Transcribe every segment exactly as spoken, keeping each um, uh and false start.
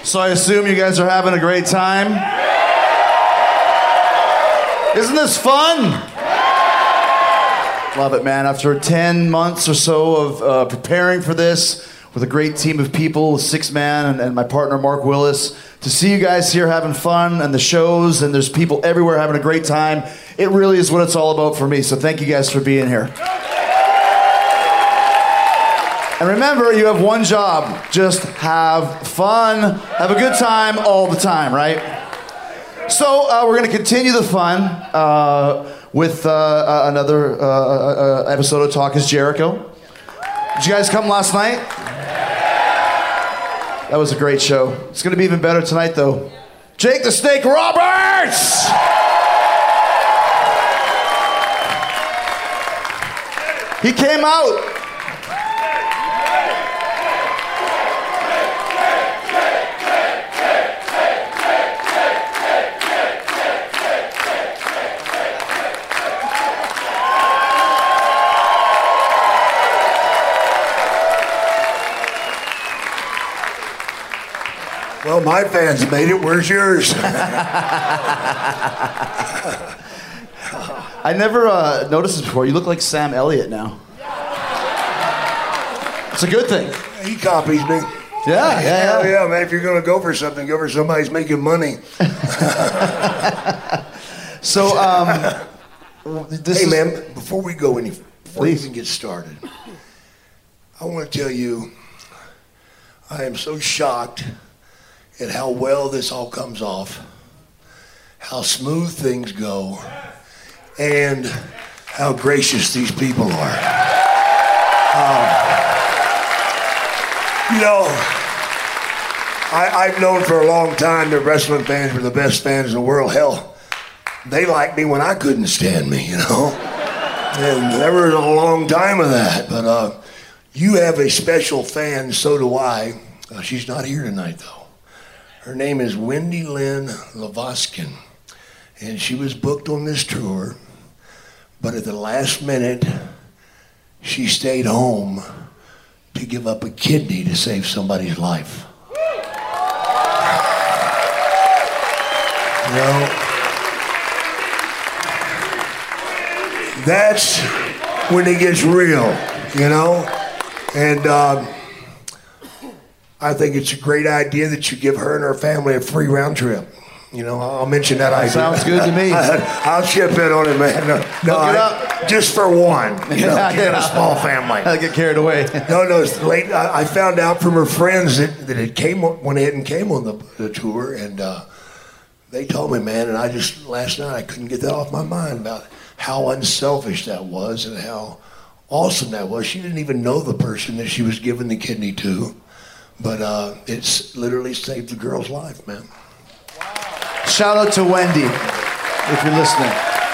So I assume you guys are having a great time? Isn't this fun? Love it, man. After ten months or so of uh, preparing for this with a great team of people, six man and, and my partner Mark Willis, to see you guys here having fun and the shows, and there's people everywhere having a great time, it really is what it's all about for me. So thank you guys for being here. And remember, you have one job. Just have fun. Have a good time all the time, right? So uh, we're going to continue the fun uh, with uh, uh, another uh, uh, episode of Talk is Jericho. Did you guys come last night? That was a great show. It's going to be even better tonight, though. Jake the Snake Roberts! He came out. Well, my fans made it. Where's yours? I never uh, noticed this before. You look like Sam Elliott now. It's a good thing. He copies me. Yeah, yeah, Hell yeah. yeah, man. If you're going to go for something, go for somebody who's making money. So, um, this hey, is... man, before we go any, before we Please. even get started, I want to tell you, I am so shocked at how well this all comes off, how smooth things go, and how gracious these people are. Um, you know, I, I've known for a long time that wrestling fans were the best fans in the world. Hell, they liked me when I couldn't stand me, you know? And there was a long time of that. But uh, you have a special fan, so do I. Uh, she's not here tonight, though. Her name is Wendy Lynn Lavoskin, and she was booked on this tour, but at the last minute, she stayed home to give up a kidney to save somebody's life. You know, that's when it gets real, you know? And um, I think it's a great idea that you give her and her family a free round trip. You know, I'll mention that idea. Sounds good to me. I'll chip in on it, man. No, no Look it I- up. just for one. You know, Yeah, you got yeah. a small family. I get carried away. No, no, it's late. I, I found out from her friends that, that it came, went ahead and came on the, the tour, and uh, they told me, man, and I just, last night, I couldn't get that off my mind about how unselfish that was and how awesome that was. She didn't even know the person that she was giving the kidney to, but uh, it's literally saved the girl's life, man. Shout out to Wendy, if you're listening.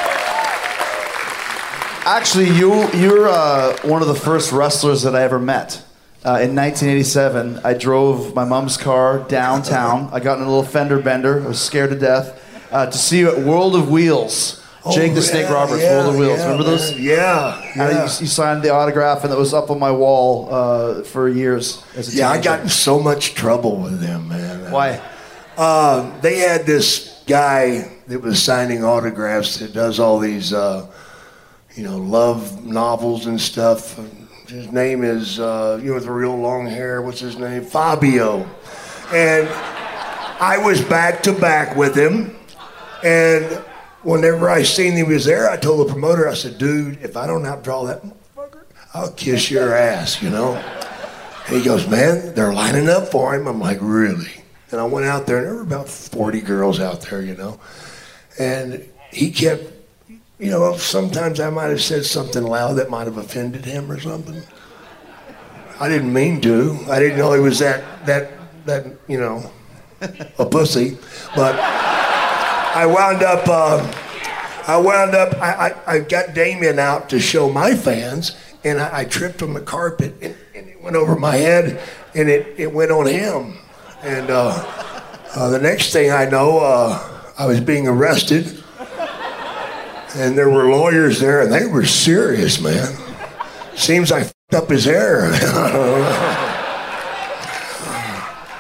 Actually, you, you're uh, one of the first wrestlers that I ever met. Uh, in nineteen eighty-seven, I drove my mom's car downtown. I got in a little fender bender. I was scared to death. Uh, to see you at World of Wheels. Jake the Snake yeah, Roberts, yeah, World of Wheels. yeah, Remember those? man. Yeah, Uh, yeah. you, you signed the autograph, and it was up on my wall uh, for years as a Yeah, I teenager. got in so much trouble with them, man. Why? Uh, they had this guy that was signing autographs that does all these, uh, you know, love novels and stuff. His name is, uh, you know, with the real long hair. What's his name? Fabio. And I was back to back with him. And whenever I seen he was there, I told the promoter, I said, dude, if I don't outdraw that motherfucker, I'll kiss your ass, you know? And he goes, man, they're lining up for him. I'm like, really? And I went out there, and there were about forty girls out there, you know? And he kept, you know, sometimes I might have said something loud that might have offended him or something. I didn't mean to. I didn't know he was that, that, that, you know, a pussy. But I wound up, uh, I wound up, I, I, I got Damien out to show my fans, and I, I tripped on the carpet, and, and it went over my head, and it, it went on him. And uh, uh, the next thing I know, uh, I was being arrested, and there were lawyers there, and they were serious, man. Seems I f***ed up his hair.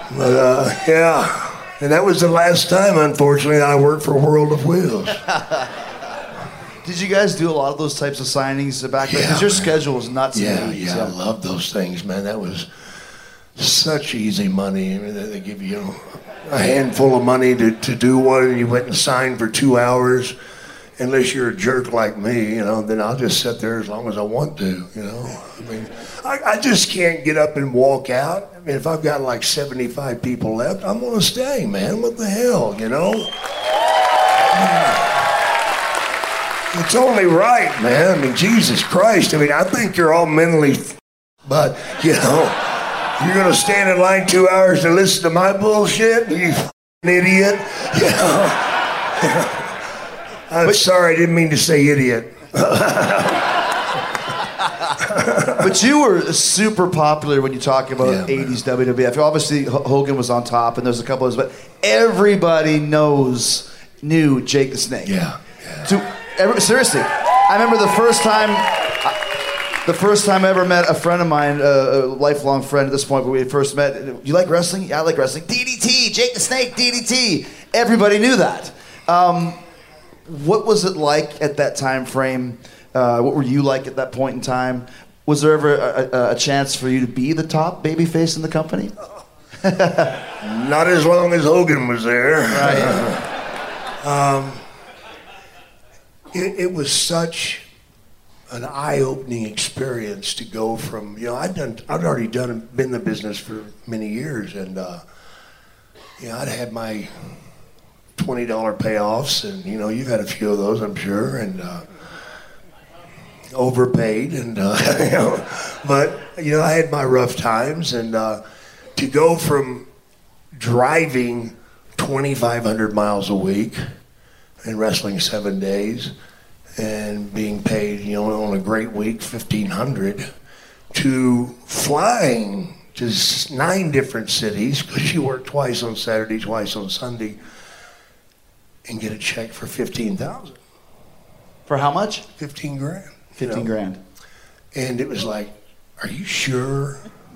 But uh, yeah. And that was the last time, unfortunately, I worked for World of Wheels. Did you guys do a lot of those types of signings back then? Yeah, Because your man. schedule was nuts. Yeah, yeah, I love those things, man. That was such easy money. I mean, they give you a handful of money to, to do one, and you went and signed for two hours. Unless you're a jerk like me, you know, then I'll just sit there as long as I want to, you know. I mean, I, I just can't get up and walk out. I mean, if I've got like seventy-five people left, I'm gonna stay, man. What the hell, you know? It's only right, man. I mean, Jesus Christ. I mean, I think you're all mentally, f- but, you know, you're gonna stand in line two hours to listen to my bullshit? You f***ing idiot. You know? I'm but, sorry, I didn't mean to say idiot. But you were super popular when you talk about yeah, eighties man. W W F. Obviously, H- Hogan was on top, and there's a couple of those, but everybody knows, knew Jake the Snake. Yeah. yeah. To, every, seriously, I remember the first time, uh, the first time I ever met a friend of mine, uh, a lifelong friend at this point, when we first met. You like wrestling? Yeah, I like wrestling. D D T, Jake the Snake, D D T. Everybody knew that. Um, What was it like at that time frame? Uh, what were you like at that point in time? Was there ever a, a, a chance for you to be the top babyface in the company? Not as long as Hogan was there. Right. um, it, it was such an eye-opening experience to go from, you know, I'd done, I'd already done, been in the business for many years, and uh, you know, I'd had my twenty dollar payoffs, and you know, you've had a few of those, I'm sure, and uh, overpaid, and uh, you know, but you know, I had my rough times, and uh, to go from driving twenty-five hundred miles a week and wrestling seven days and being paid, you know, on a great week fifteen hundred, to flying to nine different cities, because you work twice on Saturday, twice on Sunday, and get a check for fifteen thousand. For how much? Fifteen grand. Fifteen you know? grand. And it was like, are you sure?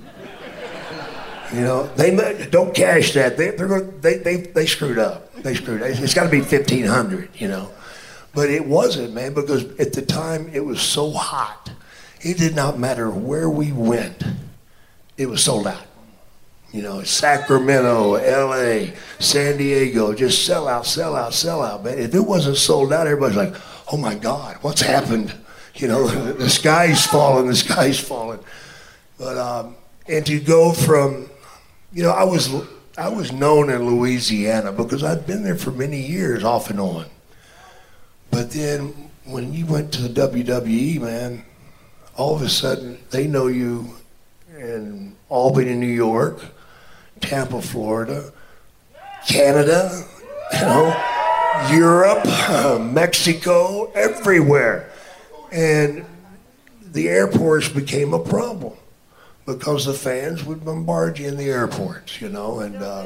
You know, they don't cash that. They they're going, they they they screwed up. They screwed up. It's got to be fifteen hundred. You know, but it wasn't, man, because at the time it was so hot. It did not matter where we went. It was sold out. You know, Sacramento, L A, San Diego, just sell out, sell out, sell out, man. If it wasn't sold out, everybody's like, oh my God, what's happened? You know, the, the sky's falling, the sky's falling. But, um, and to go from, you know, I was, I was known in Louisiana because I'd been there for many years off and on. But then when you went to the W W E, man, all of a sudden they know you in Albany, New York, Tampa, Florida, Canada, you know, Europe, uh, Mexico, everywhere. And the airports became a problem because the fans would bombard you in the airports, you know, and uh,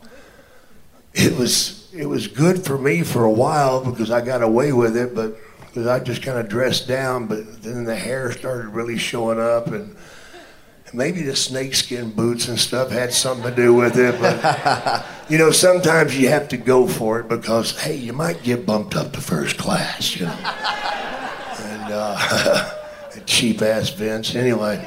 it was it was good for me for a while because I got away with it, but because I just kind of dressed down, but then the hair started really showing up, and maybe the snakeskin boots and stuff had something to do with it, but you know, sometimes you have to go for it because, hey, you might get bumped up to first class, you know. And uh, cheap ass Vince, anyway.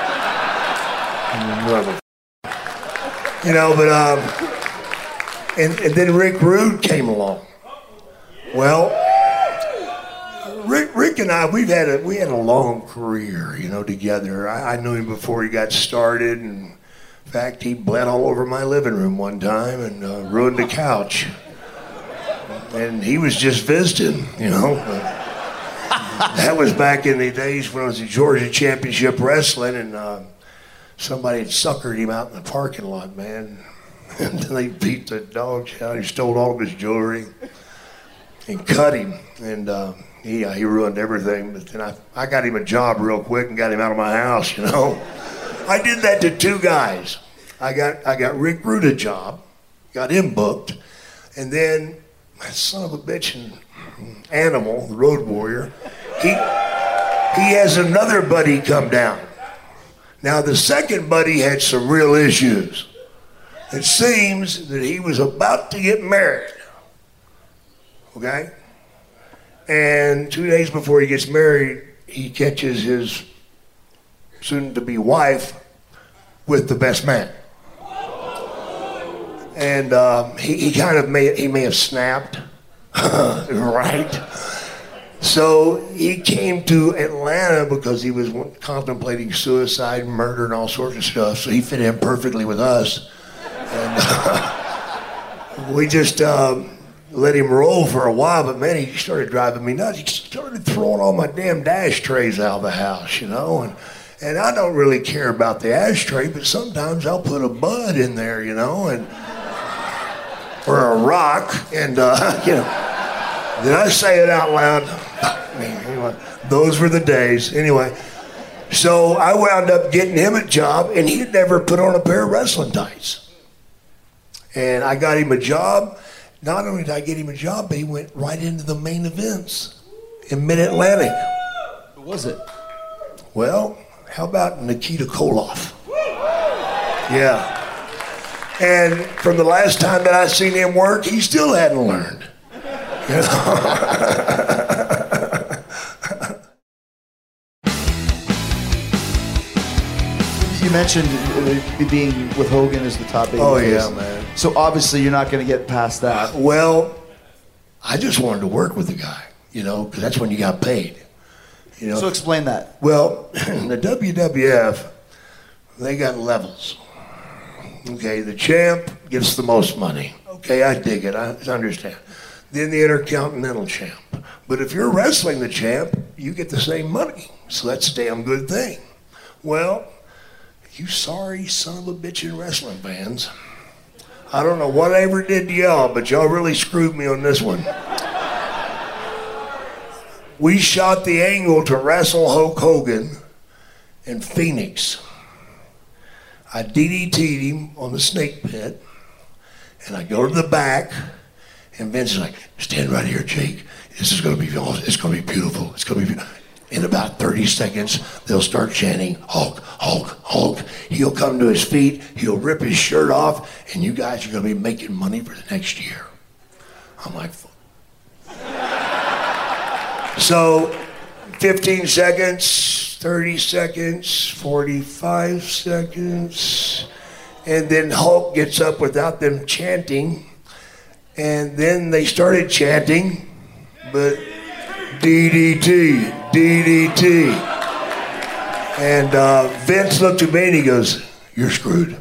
You know, but um, and, and then Rick Rude came along. Well, Rick, Rick and I, we've had a we had a long career, you know, together. I, I knew him before he got started, and in fact, he bled all over my living room one time and uh, ruined the couch. And he was just visiting, you know. That was back in the days when I was at Georgia Championship Wrestling, and uh, somebody had suckered him out in the parking lot, man. And then they beat the dog shit out. He stole all of his jewelry and cut him, and. Uh, He, uh, he ruined everything, but then I, I got him a job real quick and got him out of my house, you know. I did that to two guys. I got I got Rick Rude a job, got him booked, and then that son of a bitch and Animal, the Road Warrior, he he has another buddy come down. Now the second buddy had some real issues, It seems that he was about to get married. Okay? And two days before he gets married, he catches his soon-to-be wife with the best man. And um, he, he kind of may, he may have snapped, right? So he came to Atlanta because he was contemplating suicide, murder, and all sorts of stuff. So he fit in perfectly with us. And uh, we just um, let him roll for a while, but man, he started driving me nuts. He started throwing all my damn dash trays out of the house, you know? And, and I don't really care about the ashtray, but sometimes I'll put a bud in there, you know, and or a rock, and uh, you know, did I say it out loud? Anyway, those were the days. Anyway, so I wound up getting him a job, and he'd never put on a pair of wrestling tights. And I got him a job. Not only did I get him a job, but he went right into the main events in Mid-Atlantic. Who was it? Well, how about Nikita Koloff? Yeah. And from the last time that I seen him work, he still hadn't learned. You know? You mentioned uh, being with Hogan as the top baby. Oh, face. yeah, man. So obviously you're not going to get past that. Well, I just wanted to work with the guy, you know, because that's when you got paid. You know. So explain that. Well, the W W F, they got levels. Okay, the champ gets the most money. Okay, I dig it. I understand. Then the Intercontinental champ. But if you're wrestling the champ, you get the same money. So that's a damn good thing. Well, you sorry son of a bitch in wrestling fans. I don't know what I ever did to y'all, but y'all really screwed me on this one. We shot the angle to wrestle Hulk Hogan in Phoenix. I D D T'd him on the snake pit, and I go to the back, and Vince is like, stand right here, Jake. This is gonna be, it's gonna be beautiful. It's gonna be beautiful. In about thirty seconds, they'll start chanting, Hulk, Hulk, Hulk. He'll come to his feet, he'll rip his shirt off, and you guys are gonna be making money for the next year. I'm like, so fifteen seconds, thirty seconds, forty-five seconds, and then Hulk gets up without them chanting, and then they started chanting, but D D T, D D T. And uh, Vince looked at me and he goes, you're screwed.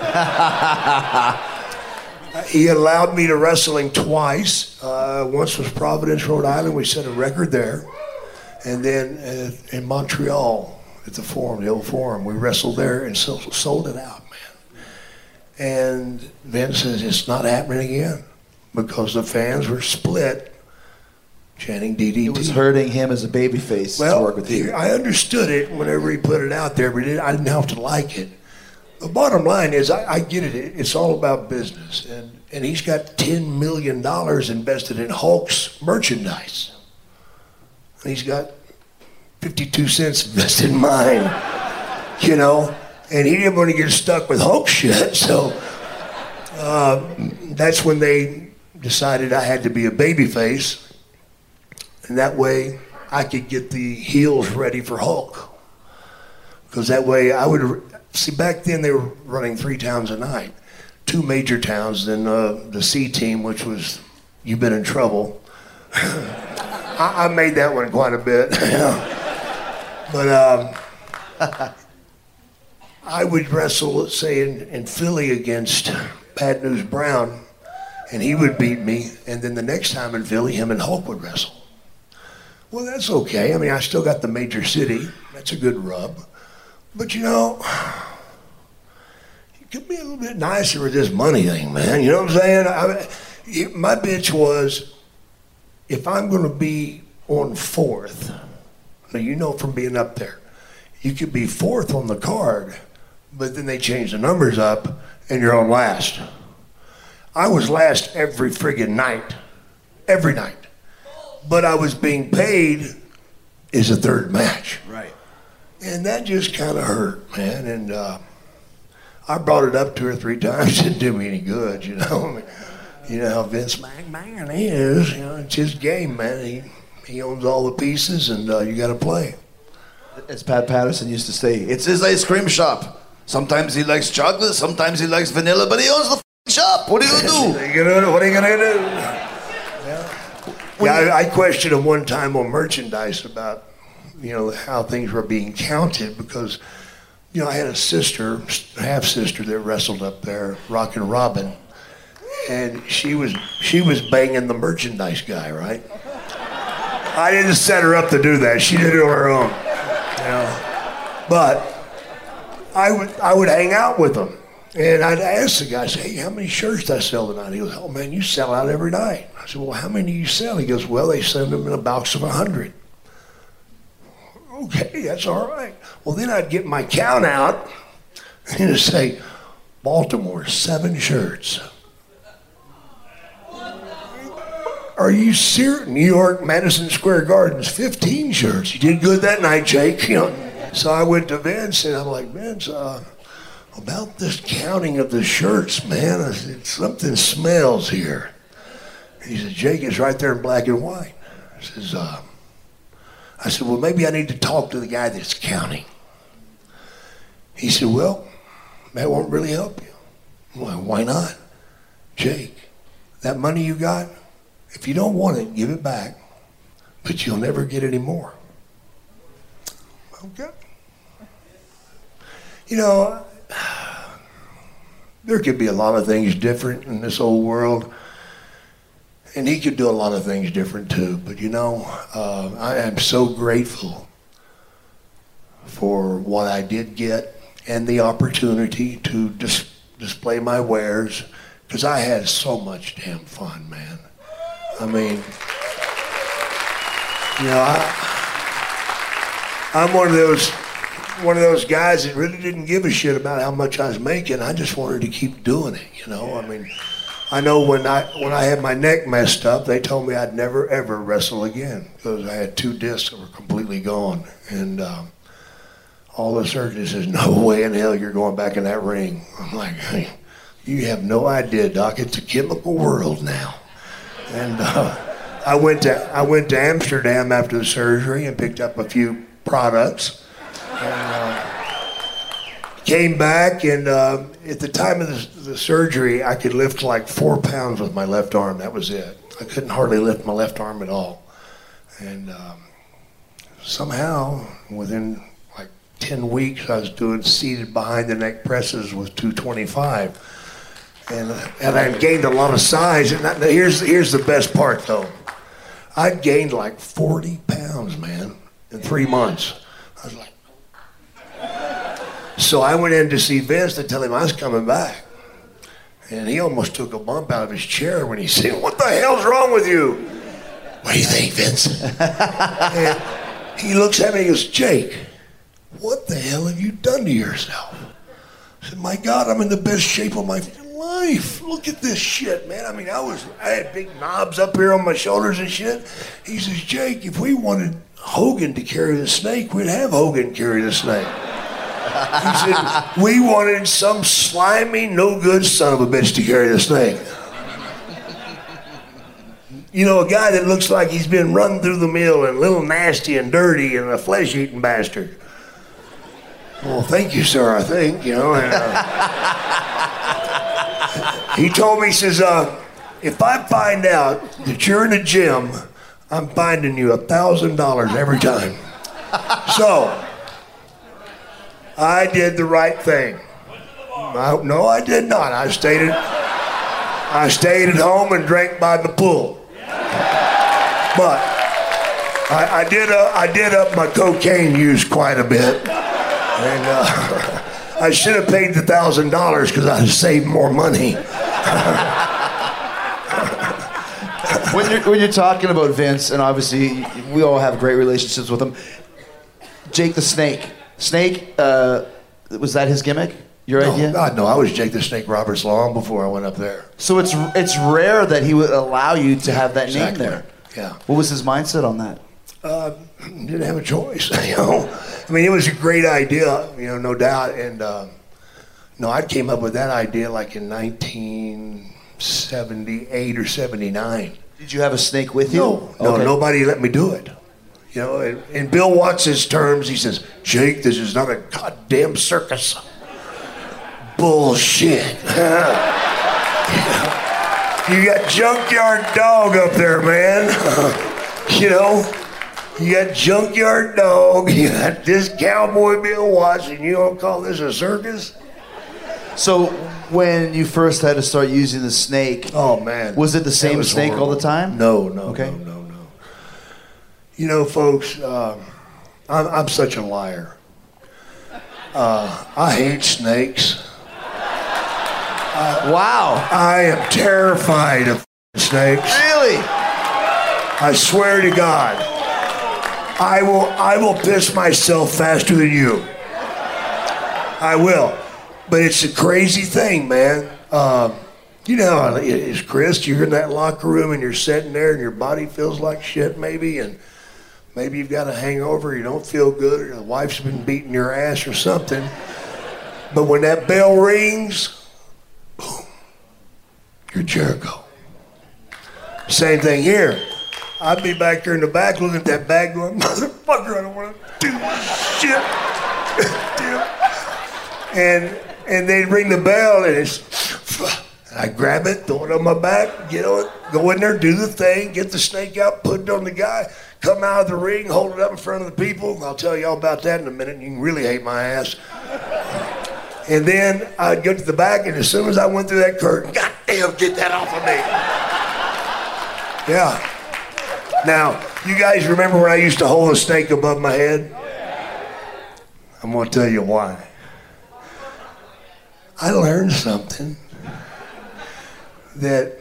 He allowed me to wrestle him twice. Uh, once was Providence, Rhode Island. We set a record there. And then uh, in Montreal at the Forum, the old Forum, we wrestled there and so, sold it out, man. And Vince says, it's not happening again because the fans were split chanting D D T. It was hurting him as a babyface well, to work with you. I understood it whenever he put it out there, but it, I didn't have to like it. The bottom line is, I, I get it. It's all about business. And, and he's got ten million dollars invested in Hulk's merchandise. And he's got fifty-two cents invested in mine, you know? And he didn't want to get stuck with Hulk shit, so uh, that's when they decided I had to be a babyface. And that way I could get the heels ready for Hulk. Because that way I would, see back then they were running three towns a night. Two major towns, then uh, the C team, which was You've Been in Trouble. I, I made that one quite a bit. But um, I would wrestle, let's say in, in Philly against Bad News Brown, and he would beat me, and then the next time in Philly, him and Hulk would wrestle. Well, that's okay. I mean, I still got the major city. That's a good rub. But, you know, it could be a little bit nicer with this money thing, man. You know what I'm saying? I, my bitch was, if I'm going to be on fourth, now you know from being up there, you could be fourth on the card, but then they change the numbers up and you're on last. I was last every friggin' night. Every night. But I was being paid as a third match. Right. And that just kind of hurt, man. And uh, I brought it up two or three times. It didn't do me any good, you know. I mean, you know how Vince McMahon is. You know, it's his game, man. He he owns all the pieces, and uh, you got to play. As Pat Patterson used to say, it's his ice cream shop. Sometimes he likes chocolate, sometimes he likes vanilla, but he owns the f***ing shop. What are you gonna do? What are you gonna do? What are you gonna do? Yeah, yeah I, I questioned him one time on merchandise about, you know, how things were being counted because, you know, I had a sister, half sister that wrestled up there, Rockin' Robin, and she was she was banging the merchandise guy, right? I didn't set her up to do that. She did it on her own, you know. But I would I would hang out with him, and I'd ask the guy, say, hey, how many shirts do I sell tonight? He goes, oh man, you sell out every night. I said, well, how many do you sell? He goes, well, they send them in a box of a hundred. Okay, that's all right. Well, then I'd get my count out and it'd say, Baltimore, seven shirts. Are you serious? New York, Madison Square Gardens, fifteen shirts. You did good that night, Jake. You know. So I went to Vince and I'm like, Vince, uh, about this counting of the shirts, man, I said, something smells here. He said, Jake, it's right there in black and white. I says, uh, I said, well, maybe I need to talk to the guy that's counting. He said, well, that won't really help you. Well, why not? Jake, that money you got, if you don't want it, give it back, but you'll never get any more. Okay. You know, there could be a lot of things different in this old world, and he could do a lot of things different too. But you know, uh, I am so grateful for what I did get and the opportunity to dis- display my wares, because I had so much damn fun, man. I mean, you know, I, I'm one of those one of those guys that really didn't give a shit about how much I was making. I just wanted to keep doing it, you know. I mean, I know when I when I had my neck messed up, they told me I'd never ever wrestle again because I had two discs that were completely gone, and um, all the surgeons says, "No way in hell you're going back in that ring." I'm like, "Hey, you have no idea, Doc. It's a chemical world now." And uh, I went to I went to Amsterdam after the surgery and picked up a few products, and uh, came back. And uh, at the time of the, the surgery, I could lift like four pounds with my left arm. That was it. I couldn't hardly lift my left arm at all. And um, somehow, within like ten weeks, I was doing seated behind the neck presses with two twenty-five. And, and I gained a lot of size. And that, here's, here's the best part, though. I gained like forty pounds, man, in three months. I was like... So I went in to see Vince to tell him I was coming back. And he almost took a bump out of his chair when he said, "What the hell's wrong with you?" "What do you think, Vince?" And he looks at me and he goes, "Jake, what the hell have you done to yourself?" I said, "My God, I'm in the best shape of my life. Look at this shit, man. I mean, I was, I had big knobs up here on my shoulders and shit." He says, "Jake, if we wanted Hogan to carry the snake, we'd have Hogan carry the snake." He said, "We wanted some slimy, no good son of a bitch to carry the snake." You know, a guy that looks like he's been run through the mill and a little nasty and dirty and a flesh-eating bastard. Well, thank you, sir, I think, you know. And, uh, he told me, he says, uh, "If I find out that you're in the gym, I'm finding you a thousand dollars every time." So, I did the right thing. I, no, I did not. I stayed at, I stayed at home and drank by the pool. But I, I did uh, I did up my cocaine use quite a bit, and uh, I should have paid the thousand dollars because I saved more money. when you're when you're talking about Vince, and obviously we all have great relationships with him. Jake the Snake, Snake, uh, was that his gimmick? Your No, idea? God, no. I was Jake the Snake Roberts long before I went up there. So it's it's rare that he would allow you to have that Exactly. name there. Yeah. What was his mindset on that? Uh, didn't have a choice, you know. I mean, it was a great idea, you know, no doubt. And uh, No, I came up with that idea like in nineteen seventy-eight or seventy-nine. Did you have a snake with you? No, no, Okay. nobody let me do it. You know, in, in Bill Watts' terms, he says, Jake, this is not a goddamn circus. Bullshit. You got Junkyard Dog up there, man. You know, you got Junkyard Dog, you got this cowboy Bill Watts, and you don't call this a circus? So when you first had to start using the snake, Oh, man. was it the That same was snake all the horrible. time? No, no, Okay. no, no, no. You know, folks, um, I'm, I'm such a liar. Uh, I hate snakes. Wow. I am terrified of snakes. Really? I swear to God, I will I will piss myself faster than you. I will. But it's a crazy thing, man. Um, you know how it is, Chris. You're in that locker room and you're sitting there and your body feels like shit maybe, and maybe you've got a hangover, you don't feel good, or your wife's been beating your ass or something. But when that bell rings, boom, you're Jericho. Same thing here. I'd be back there in the back looking at that bag going, motherfucker, I don't want to do this shit. and and they'd ring the bell and it's, I grab it, throw it on my back, get on it, go in there, do the thing, get the snake out, put it on the guy, come out of the ring, hold it up in front of the people. I'll tell you all about that in a minute. You can really hate my ass. And then I'd go to the back, and as soon as I went through that curtain, goddamn, get that off of me. Yeah. Now, you guys remember when I used to hold a snake above my head? I'm going to tell you why. I learned something that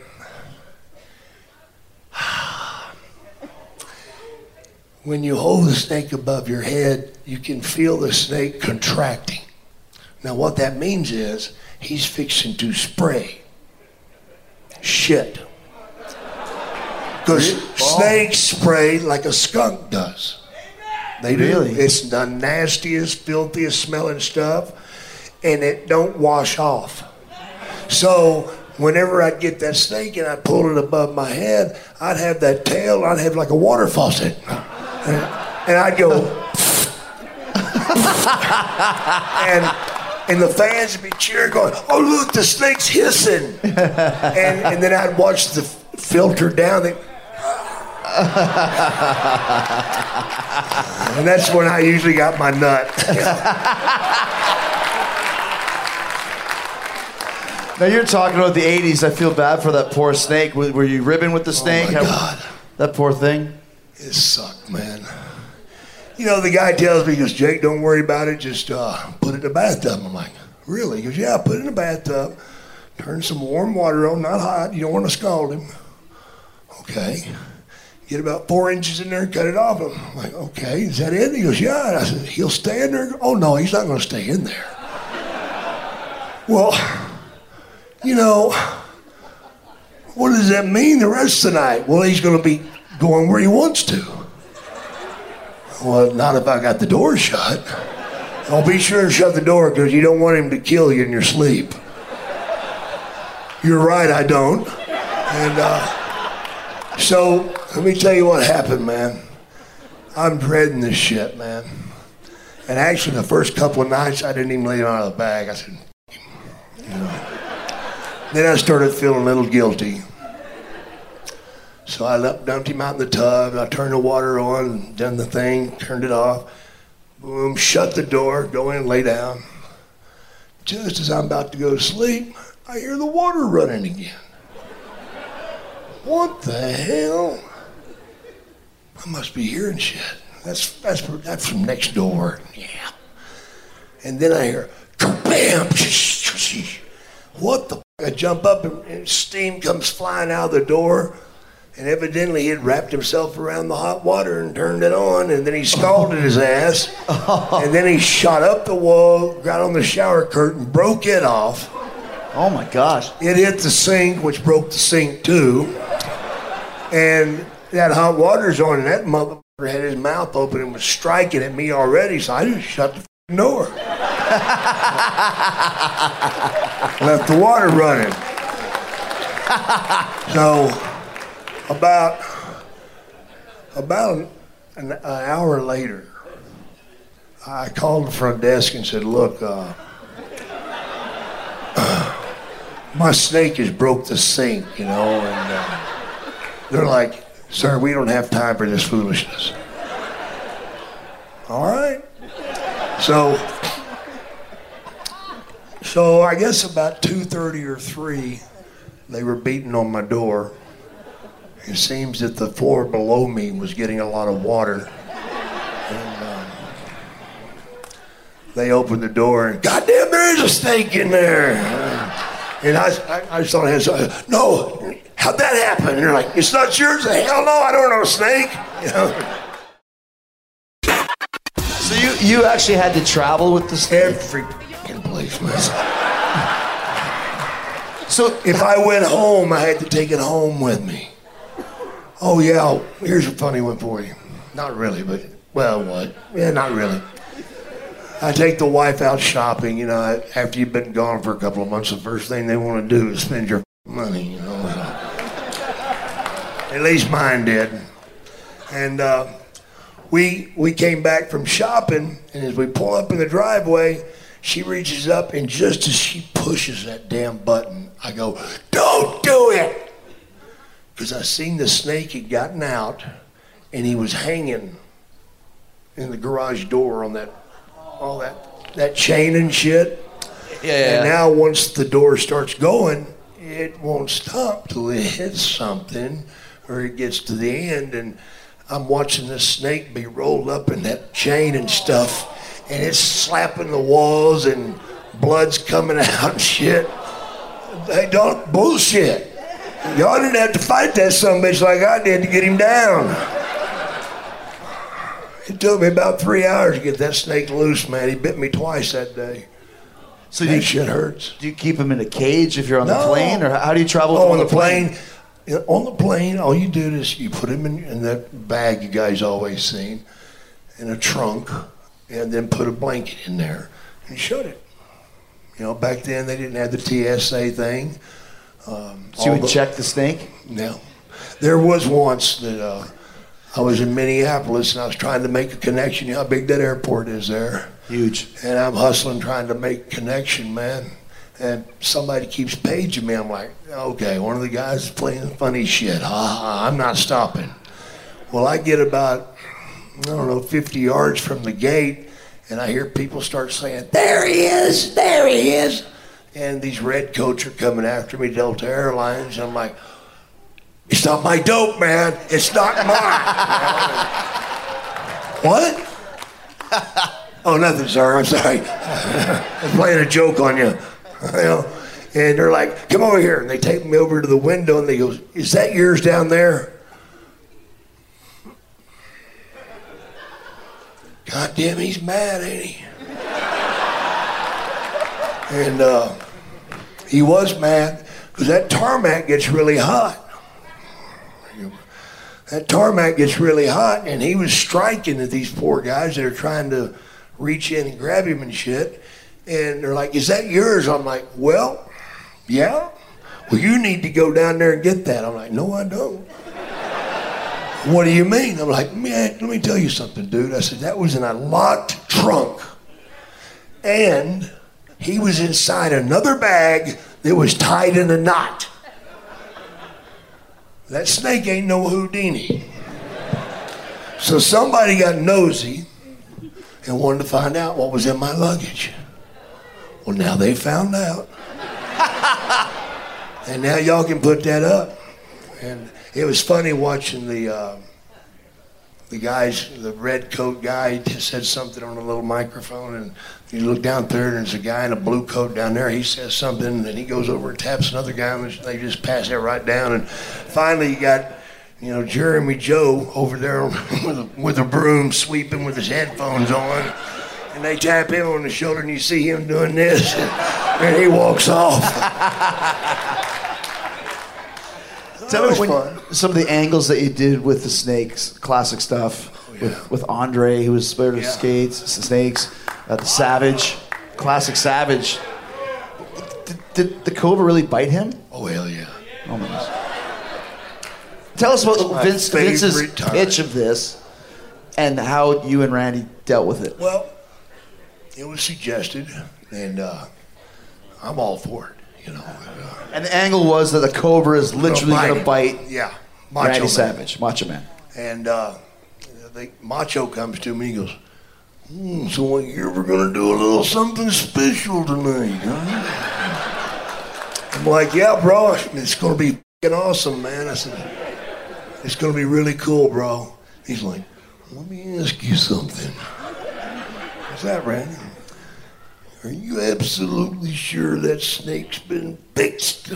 when you hold the snake above your head, you can feel the snake contracting. Now, what that means is he's fixing to spray shit. Because snakes spray like a skunk does. They do. Really? It's the nastiest, filthiest smelling stuff, and it don't wash off. So whenever I'd get that snake and I'd pull it above my head, I'd have that tail, I'd have like a water faucet. And, and I'd go, and and the fans would be cheering, going, oh, look, the snake's hissing. and, and then I'd watch the f- filter down. They, and that's when I usually got my nut. Now you're talking about the eighties. I feel bad for that poor snake. Were were you ribbing with the snake? Oh, my God. That poor thing. It sucked, man. You know, the guy tells me, he goes, Jake, don't worry about it. Just uh, put it in the bathtub. I'm like, really? He goes, yeah, put it in the bathtub. Turn some warm water on, not hot. You don't want to scald him. Okay. Get about four inches in there and cut it off. I'm like, okay, is that it? He goes, yeah. And I said, he'll stay in there? Oh, no, he's not going to stay in there. Well, you know, what does that mean the rest of the night? Well, he's going to be going where he wants to. Well, not if I got the door shut. I'll be sure to shut the door because you don't want him to kill you in your sleep. You're right, I don't. And uh, so, let me tell you what happened, man. I'm dreading this shit, man. And actually, the first couple of nights, I didn't even lay it out of the bag. I said, you know. Then I started feeling a little guilty. So I left, dumped him out in the tub, and I turned the water on, done the thing, turned it off. Boom, shut the door, go in, lay down. Just as I'm about to go to sleep, I hear the water running again. What the hell? I must be hearing shit. That's that's that's from next door. Yeah. And then I hear, bam! What the f-? I jump up and, and steam comes flying out the door. And evidently he had wrapped himself around the hot water and turned it on, and then he scalded his ass. And then he shot up the wall, got on the shower curtain, broke it off. Oh my gosh. It hit the sink, which broke the sink too. And that hot water's on, and that motherfucker had his mouth open and was striking at me already, so I just shut the f***ing door. Left the water running. So about about an, an hour later, I called the front desk and said, look, uh, my snake has broke the sink, you know, and uh, they're like, sir, we don't have time for this foolishness. All right. So, so I guess about two thirty or three, they were beating on my door. It seems that the floor below me was getting a lot of water. And um, they opened the door and, goddamn, there is a snake in there. And I, I, I just thought, no, how'd that happen? And they're like, it's not yours? Hell no, I don't know a snake. You know? So you, you actually had to travel with the snake? Every fucking place, man. So if I went home, I had to take it home with me. Oh yeah, here's a funny one for you. Not really, but, well, what? Yeah, not really. I take the wife out shopping, you know, after you've been gone for a couple of months, the first thing they want to do is spend your money, you know. So. At least mine did. And uh, we we came back from shopping, and as we pull up in the driveway, she reaches up, and just as she pushes that damn button, I go, don't do it! Because I seen the snake had gotten out, and he was hanging in the garage door on that, all that, that chain and shit. Yeah, yeah. And now once the door starts going, it won't stop till it hits something, or it gets to the end, and I'm watching this snake be rolled up in that chain and stuff, and it's slapping the walls, and blood's coming out and shit. They don't, bullshit. Y'all didn't have to fight that son of a bitch like I did to get him down. It took me about three hours to get that snake loose, man. He bit me twice that day. So that do you, shit hurts. Do you keep him in a cage if you're on No. the plane, or how do you travel? Oh, on on the the plane? plane. On the plane, all you do is you put him in, in that bag you guys always seen, in a trunk, and then put a blanket in there and shut it. You know, back then they didn't have the T S A thing. Um, So you would the, check the snake? No. There was once that uh, I was in Minneapolis and I was trying to make a connection. You know how big that airport is there? Huge. And I'm hustling trying to make a connection, man. And somebody keeps paging me. I'm like, okay, one of the guys is playing funny shit. Ha ha, I'm not stopping. Well, I get about, I don't know, fifty yards from the gate, and I hear people start saying, there he is, there he is. And these red coats are coming after me, Delta Airlines. I'm like, it's not my dope, man. It's not mine. What? Oh, nothing, sir. I'm sorry. I'm playing a joke on you. You know? And they're like, come over here. And they take me over to the window, and they go, is that yours down there? God damn, he's mad, ain't he? And uh, he was mad because that tarmac gets really hot. That tarmac gets really hot, and he was striking at these poor guys that are trying to reach in and grab him and shit. And they're like, is that yours? I'm like, well, yeah. Well, you need to go down there and get that. I'm like, no, I don't. What do you mean? I'm like, man, let me tell you something, dude. I said, that was in a locked trunk. And he was inside another bag that was tied in a knot. That snake ain't no Houdini. So somebody got nosy and wanted to find out what was in my luggage. Well, now they found out. And now y'all can put that up. And it was funny watching the uh, the guys, the red coat guy said something on a little microphone, and you look down there and there's a guy in a blue coat down there. He says something, and he goes over and taps another guy, and they just pass that right down. And finally, you got, you know, Jeremy Joe over there with a, with a broom sweeping with his headphones on, and they tap him on the shoulder, and you see him doing this, and, and he walks off. Tell me when, some of the angles that you did with the snakes, classic stuff, oh, yeah. with, with Andre, who was scared of yeah. skates, snakes, uh, the Savage. classic Savage. Did, did the Cobra really bite him? Oh, hell yeah. Oh, my goodness. Tell us about Vince, Vince's time. pitch of this and how you and Randy dealt with it. Well, it was suggested, and uh, I'm all for it, you know. Uh, and the angle was that the Cobra is literally going to bite yeah, Macho Randy Man. Savage, Macho Man. And uh, the Macho comes to me and he goes, hmm, so what, you ever going to do a little something special tonight, huh? I'm like, yeah, bro, it's going to be f***ing awesome, man. I said, it's going to be really cool, bro. He's like, let me ask you something. What's that, Randy? Are you absolutely sure that snake's been fixed?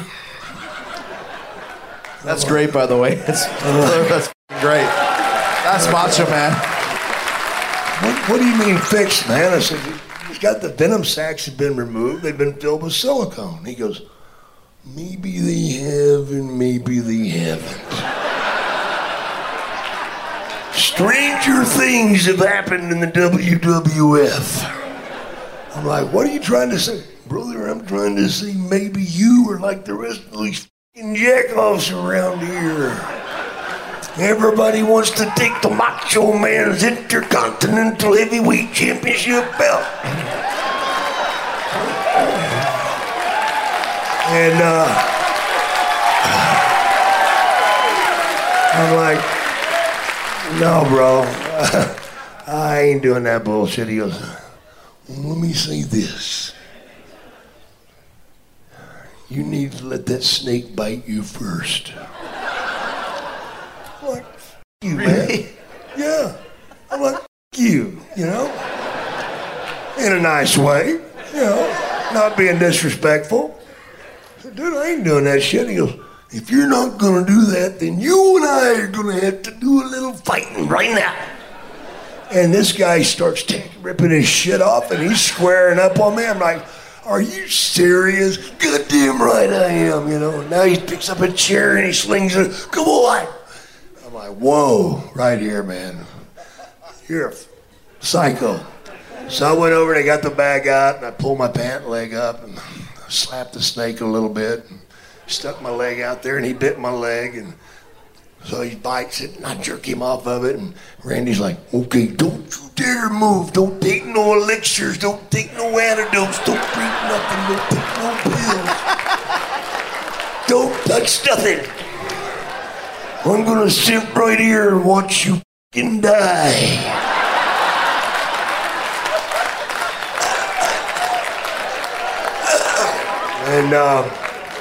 That's great, by the way. That's, that's great. That's Macho Man. What, what do you mean fixed, man? I said, he's got the venom sacs have been removed. They've been filled with silicone. He goes, maybe they have and maybe they haven't. Stranger things have happened in the W W F. I'm like, what are you trying to say? Brother, I'm trying to say maybe you are like the rest of these f***ing jackoffs around here. Everybody wants to take the Macho Man's Intercontinental Heavyweight Championship belt. And uh, I'm like, no, bro, I ain't doing that bullshit. He goes, well, let me say this. You need to let that snake bite you first. I'm like, f*** you, man. Yeah. I'm like, f*** you, you know? In a nice way, you know, not being disrespectful. I said, dude, I ain't doing that shit. He goes, if you're not gonna do that, then you and I are gonna have to do a little fighting right now. And this guy starts taking, ripping his shit off, and he's squaring up on me. I'm like, are you serious? Goddamn right I am, you know. Now he picks up a chair and he slings it. Come on. I'm like, whoa, right here, man. You're a psycho. So I went over and I got the bag out, and I pulled my pant leg up and slapped the snake a little bit. And stuck my leg out there, and he bit my leg, and so he bites it, and I jerk him off of it, and Randy's like, okay, don't you dare move, don't take no elixirs, don't take no antidotes, don't drink nothing, don't take no pills, don't touch nothing. I'm gonna sit right here and watch you f***ing die. And uh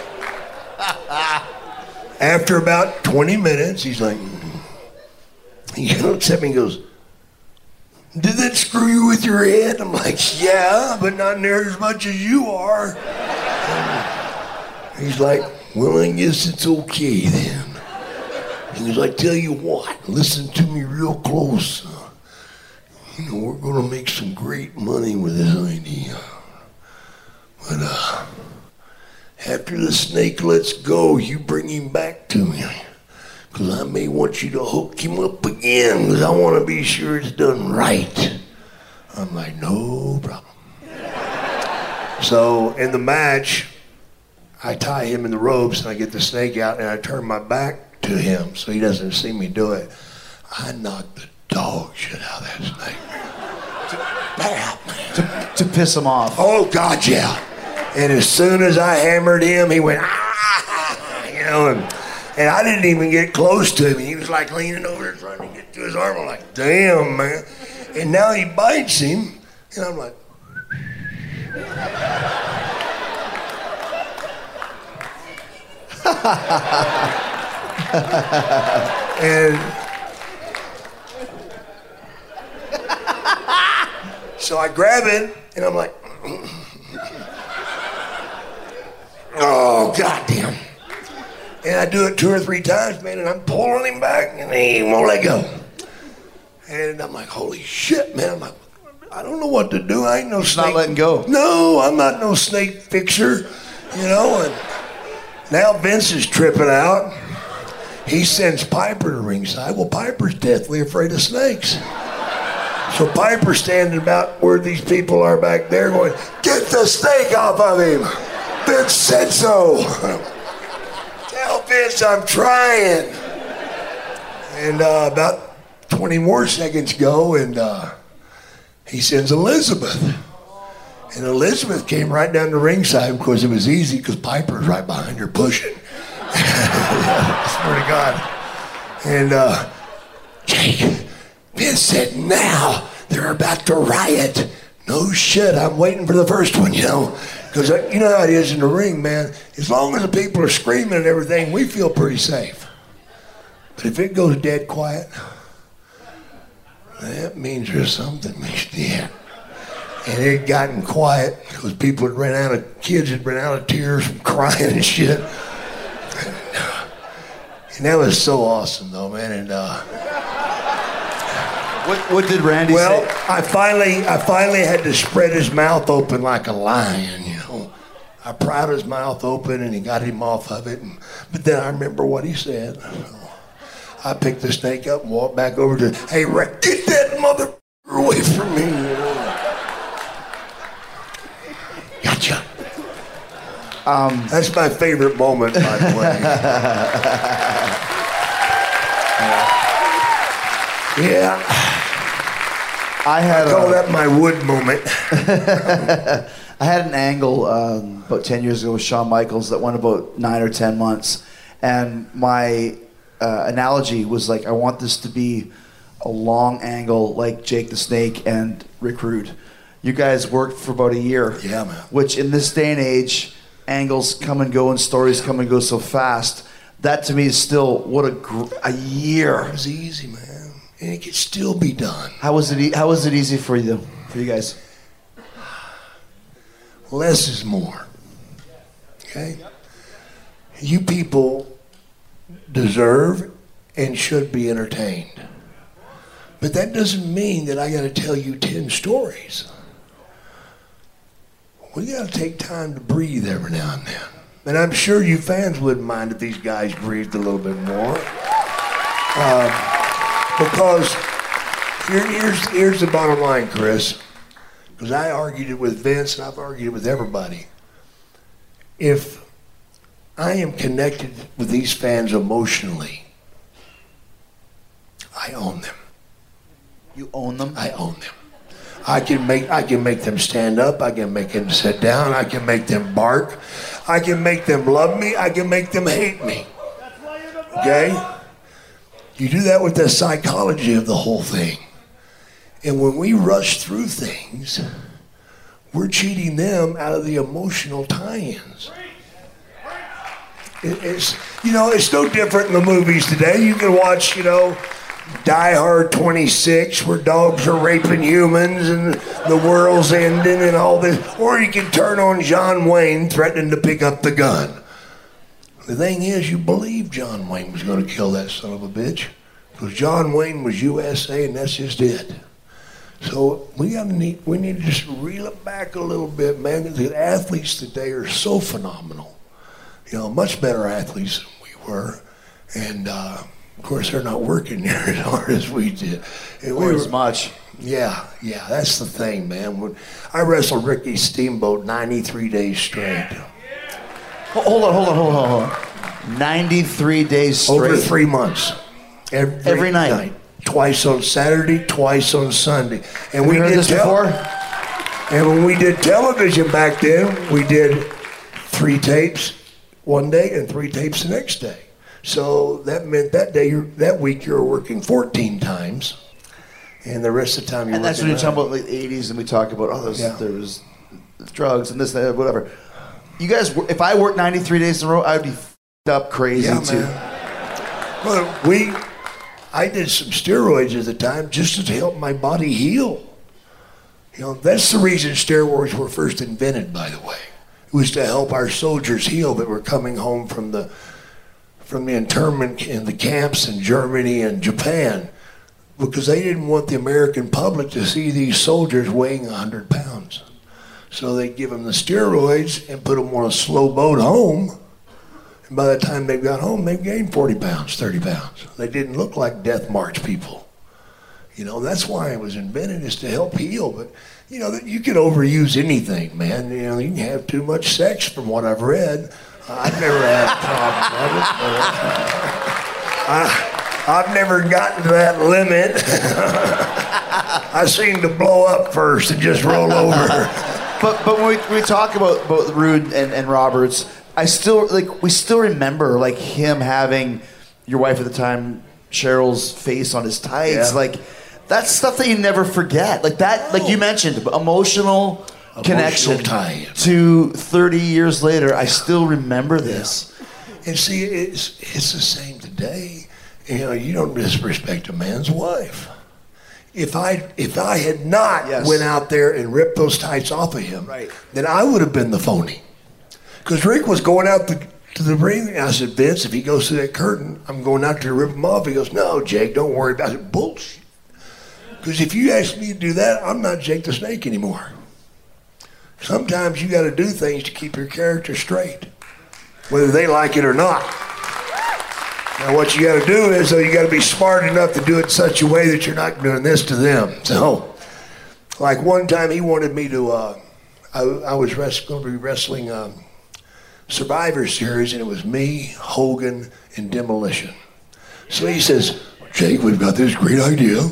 after about twenty minutes, he's like, he looks at me and goes, did that screw you with your head? I'm like, yeah, but not near as much as you are. And he's like, well, I guess it's okay then. He goes, I tell you what, listen to me real close. You know, we're gonna make some great money with this idea. But, uh, after the snake lets go, you bring him back to me. Because I may want you to hook him up again, because I want to be sure it's done right. I'm like, no problem. So in the match, I tie him in the ropes, and I get the snake out, and I turn my back to him so he doesn't see me do it. I knocked the dog shit out of that snake. Bam, man. To, to piss him off. Oh, God, yeah. And as soon as I hammered him, he went, ah, you know, and, and I didn't even get close to him. He was like leaning over there trying to get to his arm. I'm like, damn, man. And now he bites him, and I'm like, and so I grab it, and I'm like, oh, goddamn. And I do it two or three times, man, and I'm pulling him back, and he won't let go. And I'm like, holy shit, man. I'm like, I don't know what to do. I ain't no snake. Not letting go. No, I'm not no snake fixer, you know. And now Vince is tripping out. He sends Piper to ringside. Well, Piper's deathly afraid of snakes. So Piper's standing about where these people are back there going, get the snake off of him. Vince said so. Tell Vince I'm trying. And uh, about twenty more seconds go, and uh, he sends Elizabeth. And Elizabeth came right down the ringside because it was easy because Piper's right behind her pushing. Swear to God. And uh, Jake, Vince said, now they're about to riot. No shit, I'm waiting for the first one, you know. Because you know how it is in the ring, man. As long as the people are screaming and everything, we feel pretty safe. But if it goes dead quiet, that means there's something mixed in. And it had gotten quiet because people had ran out of, kids had run out of tears from crying and shit. And that was so awesome, though, man. And uh, what what did Randy well, say? Well, I finally I finally had to spread his mouth open like a lion, you know. I pried his mouth open and he got him off of it. And, but then I remember what he said. So I picked the snake up and walked back over to, hey, Rick, get that mother away from me, you know. Gotcha. Um, That's my favorite moment, by the way. Yeah. I had I call a, that my wood moment. I had an angle um, about ten years ago with Shawn Michaels that went about nine or ten months. And my uh, analogy was like, I want this to be a long angle like Jake the Snake and Rick Rude. You guys worked for about a year. Yeah, man. Which in this day and age, angles come and go and stories come and go so fast. That to me is still, what a gr- a year. It was easy, man. And it could still be done. How was it e- How was it easy for you, for you guys? Less is more. Okay? You people deserve and should be entertained. But that doesn't mean that I got to tell you ten stories. We got to take time to breathe every now and then. And I'm sure you fans wouldn't mind if these guys breathed a little bit more. Uh, because here, here's, here's the bottom line, Chris. Because I argued it with Vince and I've argued it with everybody. If I am connected with these fans emotionally, I own them. You own them? I own them. I can make I can make them stand up. I can make them sit down. I can make them bark. I can make them love me. I can make them hate me. Okay? You do that with the psychology of the whole thing. And when we rush through things, we're cheating them out of the emotional tie-ins. It, it's, you know, it's no different in the movies today. You can watch, you know, Die Hard twenty-six, where dogs are raping humans and the world's ending and all this. Or you can turn on John Wayne threatening to pick up the gun. The thing is, you believe John Wayne was going to kill that son of a bitch. Because John Wayne was U S A and that's just it. So we gotta need, we need to just reel it back a little bit, man. The athletes today are so phenomenal. You know, much better athletes than we were. And, uh, of course, they're not working near as hard as we did. And or we as were, much. Yeah, yeah, that's the thing, man. When I wrestled Ricky Steamboat ninety-three days straight. Hold on, hold on, hold on, hold on. ninety-three days straight? Over three months. Every, Every night. night. Twice on Saturday, twice on Sunday. And Have we you heard did this tel- before? And when we did television back then, we did three tapes one day and three tapes the next day. So that meant that day, you're, that week, you were working fourteen times, and the rest of the time you're And that's when working you're talking nine. about the eighties, and we talk about, oh, there's, Yeah. there was drugs and this, that, whatever. You guys, if I worked ninety-three days in a row, I'd be f***ed up crazy Yeah, too. man. Well, we, I did some steroids at the time just to help my body heal. You know, that's the reason steroids were first invented, by the way. It was to help our soldiers heal that were coming home from the from the internment in the camps in Germany and Japan, because they didn't want the American public to see these soldiers weighing one hundred pounds. So they'd give them the steroids and put them on a slow boat home. And by the time they got home, they gained forty pounds, thirty pounds. They didn't look like death march people. You know, that's why it was invented, is to help heal. But, you know, you can overuse anything, man. You know, you can have too much sex from what I've read. I've never had a problem with it. But, uh, I, I've never gotten to that limit. I seem to blow up first and just roll over. But but when we, we talk about both Rude and, and Roberts, I still like we still remember like him having your wife at the time, Cheryl's face on his tights. Yeah. Like that's stuff that you never forget. Like that, like you mentioned, emotional, Emotional connection tie. to thirty years later. I still remember this. Yeah. And see, it's it's the same today. You know, you don't disrespect a man's wife. If I if I had not Yes. went out there and ripped those tights off of him, Right. then I would have been the phony. Because Rick was going out the, to the ring, and I said, Vince, if he goes through that curtain, I'm going out there to rip him off. He goes, no, Jake, don't worry about it. Bullshit. Because if you ask me to do that, I'm not Jake the Snake anymore. Sometimes you got to do things to keep your character straight, whether they like it or not. Now, what you got to do is, though, you got to be smart enough to do it in such a way that you're not doing this to them. So, like one time, he wanted me to. Uh, I, I was rest, going to be wrestling um, Survivor Series, and it was me, Hogan, and Demolition. So he says, "Jake, we've got this great idea.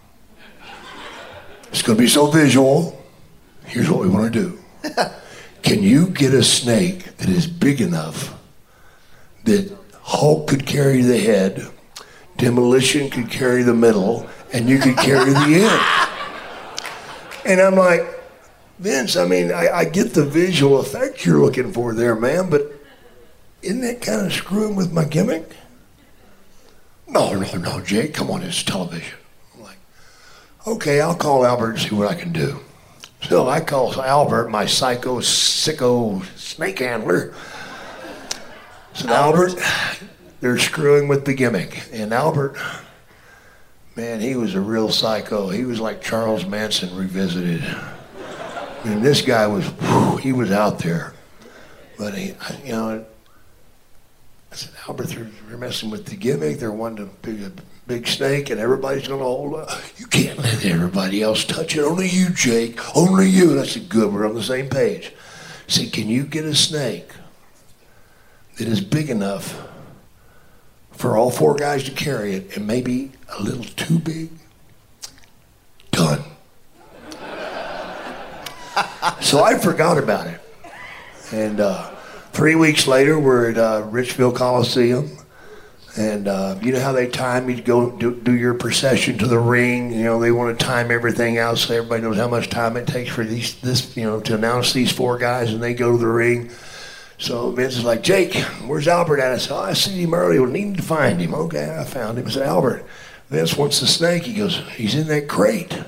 It's going to be so visual. Here's what we want to do. Can you get a snake that is big enough that Hulk could carry the head, Demolition could carry the middle, and you could carry the end?" And I'm like, Vince, I mean, I, I get the visual effect you're looking for there, man, but isn't that kind of screwing with my gimmick? No, no, no, Jake, come on, it's television. I'm like, okay, I'll call Albert and see what I can do. So I call Albert, my psycho, sicko snake handler. So Albert, they're screwing with the gimmick. And Albert, man, he was a real psycho. He was like Charles Manson revisited. I mean, this guy was, whew, he was out there. But, he, you know, I said, Albert, they're, they're messing with the gimmick. They're wanting to be a big snake, and everybody's going to hold up. You can't let everybody else touch it. Only you, Jake. Only you. And I said, good, we're on the same page. I said, can you get a snake that is big enough for all four guys to carry it, and maybe a little too big? Done. So I forgot about it. And uh, three weeks later, we're at uh, Richfield Coliseum. And uh, you know how they time you to go do, do your procession to the ring? You know, they want to time everything out so everybody knows how much time it takes for these, this, you know, to announce these four guys, and they go to the ring. So Vince is like, Jake, where's Albert at? I said, oh, I seen him earlier. We need to find him. Okay, I found him. I said, Albert, Vince wants the snake. He goes, he's in that crate.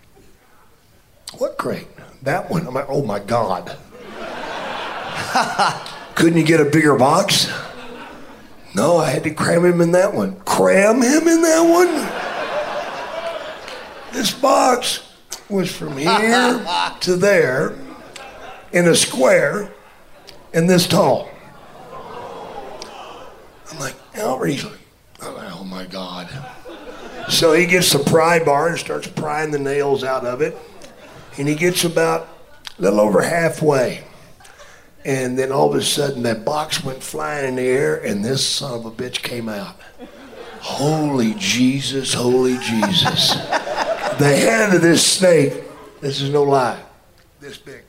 What crate? That one. I'm like, oh my God. Couldn't you get a bigger box? No, I had to cram him in that one. Cram him in that one? This box was from here to there in a square and this tall. I'm like, Albert, he's like, oh my God. So he gets the pry bar and starts prying the nails out of it. And he gets about a little over halfway. And then all of a sudden that box went flying in the air and this son of a bitch came out. Holy Jesus, holy Jesus. The head of this snake, this is no lie, this big,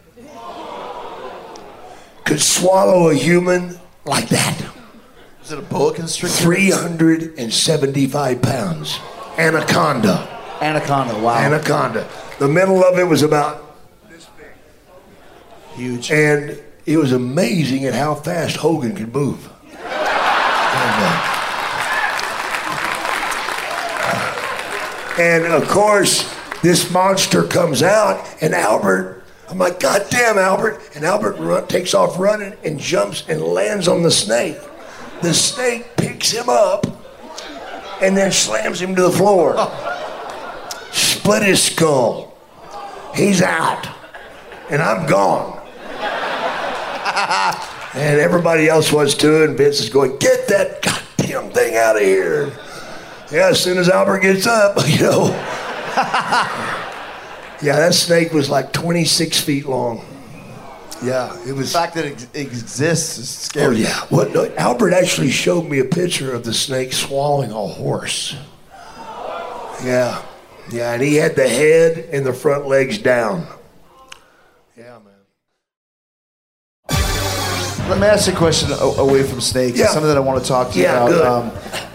could swallow a human like that. Is it a boa constrictor? three hundred seventy-five pounds. Anaconda. Anaconda, wow. Anaconda. The middle of it was about this big. Huge. And it was amazing at how fast Hogan could move. And of course, this monster comes out, and Albert, I'm like, God damn, Albert. And Albert run, takes off running and jumps and lands on the snake. The snake picks him up and then slams him to the floor. Split his skull. He's out. And I'm gone. And everybody else was too, and Vince is going, get that goddamn thing out of here. Yeah, as soon as Albert gets up, you know, Yeah, that snake was like twenty-six feet long. Yeah, it was. The fact that it exists is Oh scary. yeah. What no, Albert actually showed me a picture of the snake swallowing a horse. Yeah, yeah, and he had the head and the front legs down. Yeah, man. Let me ask you a question a- away from snakes. Yeah. Something that I want to talk to you Yeah, about. good. Um,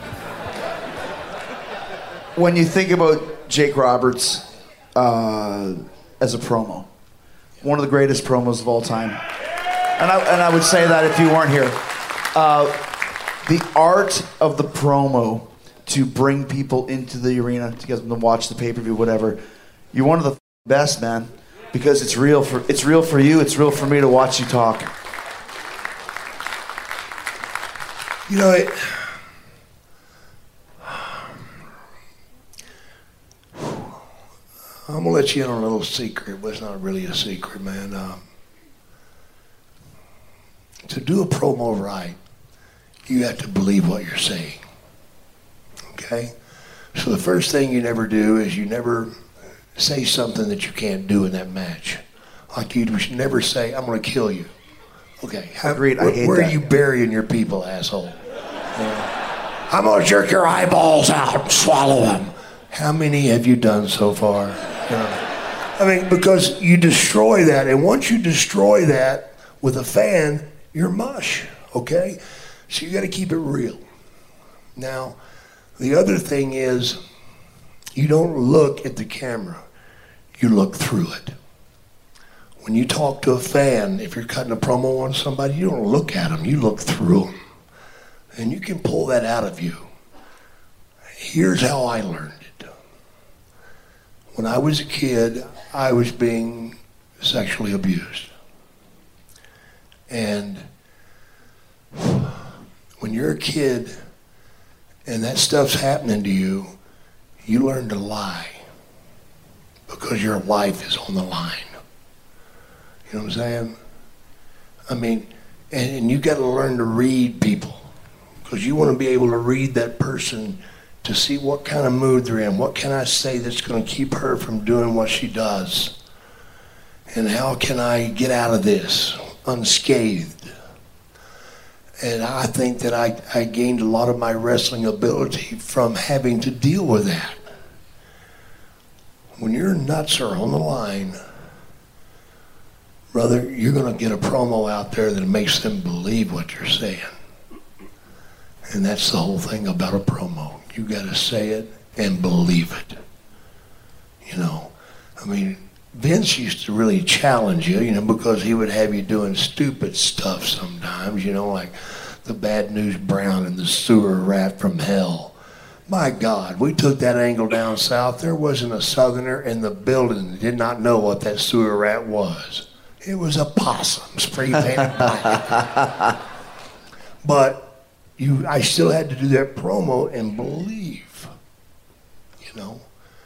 when you think about Jake Roberts uh, as a promo, one of the greatest promos of all time, and I, and I would say that if you weren't here, uh, the art of the promo to bring people into the arena to get them to watch the pay-per-view, whatever, you're one of the best, man, because it's real for it's real for you. It's real for me to watch you talk. You know, it, I'm gonna let you in on a little secret, but it's not really a secret, man. Um, to do a promo right, you have to believe what you're saying. Okay? So the first thing you never do is you never say something that you can't do in that match. Like you should never say, I'm gonna kill you. Okay. How, Agreed, I where, hate where that. are you burying your people, asshole? Yeah. I'm gonna jerk your eyeballs out and swallow them. How many have you done so far? You know, I mean, because you destroy that, and once you destroy that with a fan, you're mush, okay? So you gotta keep it real. Now, the other thing is, you don't look at the camera, you look through it. When you talk to a fan, if you're cutting a promo on somebody, you don't look at them, you look through them. And you can pull that out of you. Here's how I learned it. When I was a kid, I was being sexually abused. And when you're a kid and that stuff's happening to you, you learn to lie because your life is on the line. You know what I'm saying? I mean, and, and you got to learn to read people because you want to be able to read that person to see what kind of mood they're in. What can I say that's going to keep her from doing what she does? And how can I get out of this unscathed? And I think that I, I gained a lot of my wrestling ability from having to deal with that. When your nuts are on the line, brother, you're going to get a promo out there that makes them believe what you're saying. And that's the whole thing about a promo. You got to say it and believe it. You know, I mean, Vince used to really challenge you, you know, because he would have you doing stupid stuff sometimes, you know, like the Bad News Brown and the sewer rat from hell. My God, we took that angle down south. There wasn't a southerner in the building that did not know what that sewer rat was. It was a possum spray painted black. But you, I still had to do that promo and believe, you know.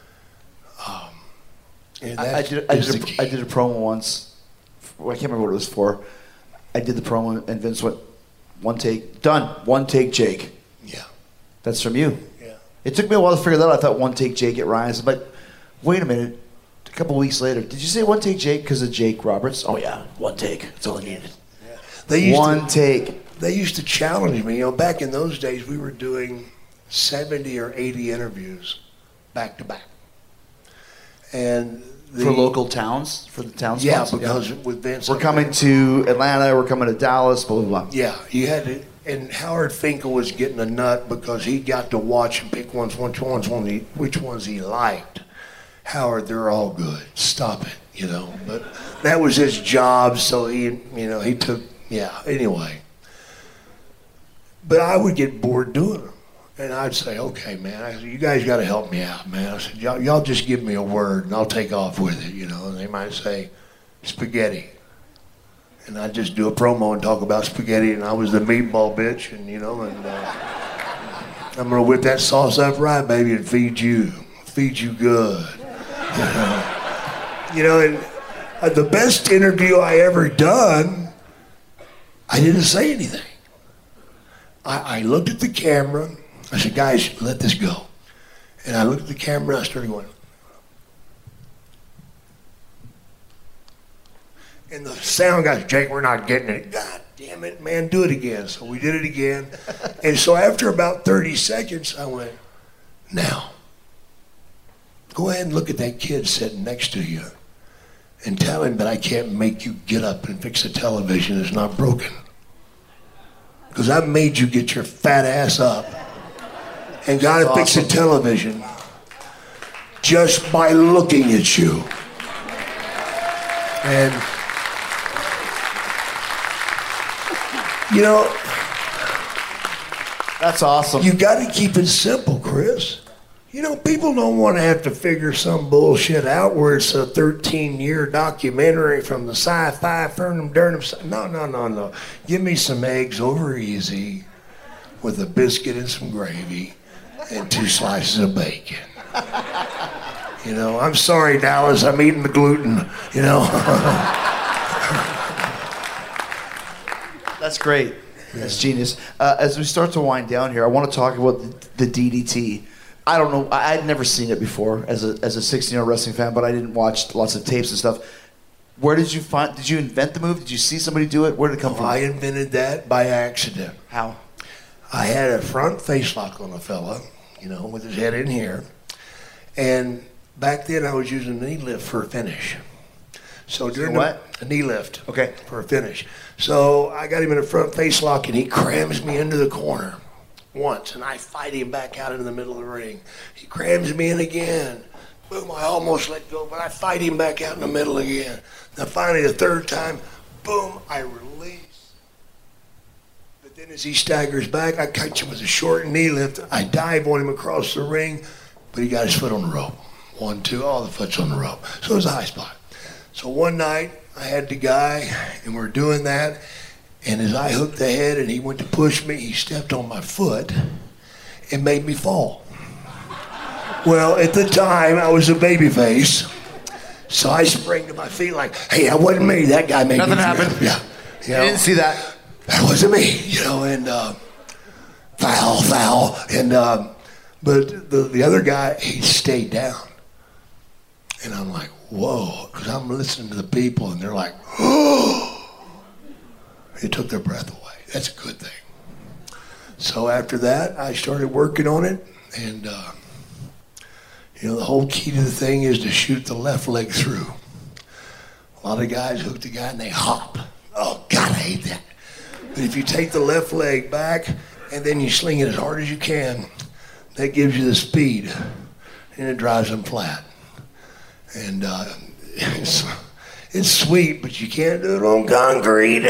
Um, and I, I did. I did, a, I did a promo once. Well, I can't remember what it was for. I did the promo, and Vince went, "One take, done. One take, Jake." Yeah. That's from you. Yeah. It took me a while to figure that out. I thought one take, Jake at Ryan's, but wait a minute. A couple weeks later, did you say one take, Jake, because of Jake Roberts? Oh yeah, one take. That's all I needed. Yeah. They used one to, take. They used to challenge me. You know, back in those days, we were doing seventy or eighty interviews back to back. And the, For local towns? For the towns? Yeah, spots? because with Vince. We're coming to Atlanta, we're coming to Dallas, blah, blah, blah. Yeah, you had to, and Howard Finkel was getting a nut because he got to watch and pick ones, which ones, he, which ones he liked. Howard, they're all good. Stop it, you know. But that was his job, so he, you know, he took, yeah, anyway. But I would get bored doing them. And I'd say, okay, man, I said, you guys got to help me out, man. I said, y'all, y'all just give me a word and I'll take off with it, you know. And they might say, spaghetti. And I'd just do a promo and talk about spaghetti, and I was the meatball bitch, and, you know, and uh, I'm going to whip that sauce up right, baby, and feed you. Feed you good. You know, you know and uh, the best interview I ever done, I didn't say anything. I, I looked at the camera. I said, guys, let this go. And I looked at the camera, and I started going, And the sound guy, Jake, we're not getting it. God damn it, man, do it again. So we did it again. And so after about thirty seconds, I went, now, go ahead and look at that kid sitting next to you and tell him that I can't make you get up and fix a television that's not broken. Because I made you get your fat ass up and got to fix a television just by looking at you. And, you know, that's awesome. You got to keep it simple, Chris. You know, people don't want to have to figure some bullshit out where it's a thirteen-year documentary from the sci-fi Fernum Durnham. No, no, no, no. Give me some eggs over easy with a biscuit and some gravy and two slices of bacon. You know, I'm sorry, Dallas, I'm eating the gluten, you know. That's great. That's genius. Uh, as we start to wind down here, I want to talk about the, the D D T. I don't know. I, I'd never seen it before as a as a sixteen-year-old wrestling fan, but I didn't watch lots of tapes and stuff. Where did you find? Did you invent the move? Did you see somebody do it? Where did it come well, from? I invented that by accident. How? I had a front face lock on a fella, you know, with his head in here, and back then I was using a knee lift for a finish. So during so what? The, a knee lift. Okay. For a finish. So I got him in a front face lock, and he crams me into the corner once, and I fight him back out into the middle of the ring. He crams me in again. Boom, I almost let go, but I fight him back out in the middle again. Now finally the third time, boom, I release. But then as he staggers back, I catch him with a short knee lift. I dive on him across the ring, but he got his foot on the rope. One, two, all the foot's on the rope. So it was a high spot. So one night, I had the guy, and we're doing that, and as I hooked the head and he went to push me, he stepped on my foot and made me fall. Well, at the time, I was a baby face, so I sprang to my feet like, hey, that wasn't me. That guy made Nothing me happened. fall. Yeah. You know, I didn't see that. That wasn't me, you know, and uh, foul, foul. And, uh, but the, the other guy, he stayed down. And I'm like, whoa, because I'm listening to the people, and they're like, oh. It took their breath away. That's a good thing. So after that, I started working on it, and uh, you know, the whole key to the thing is to shoot the left leg through. A lot of guys hook the guy and they hop. Oh God, I hate that. But if you take the left leg back and then you sling it as hard as you can, that gives you the speed, and it drives them flat. And uh, it's, it's sweet, but you can't do it on concrete.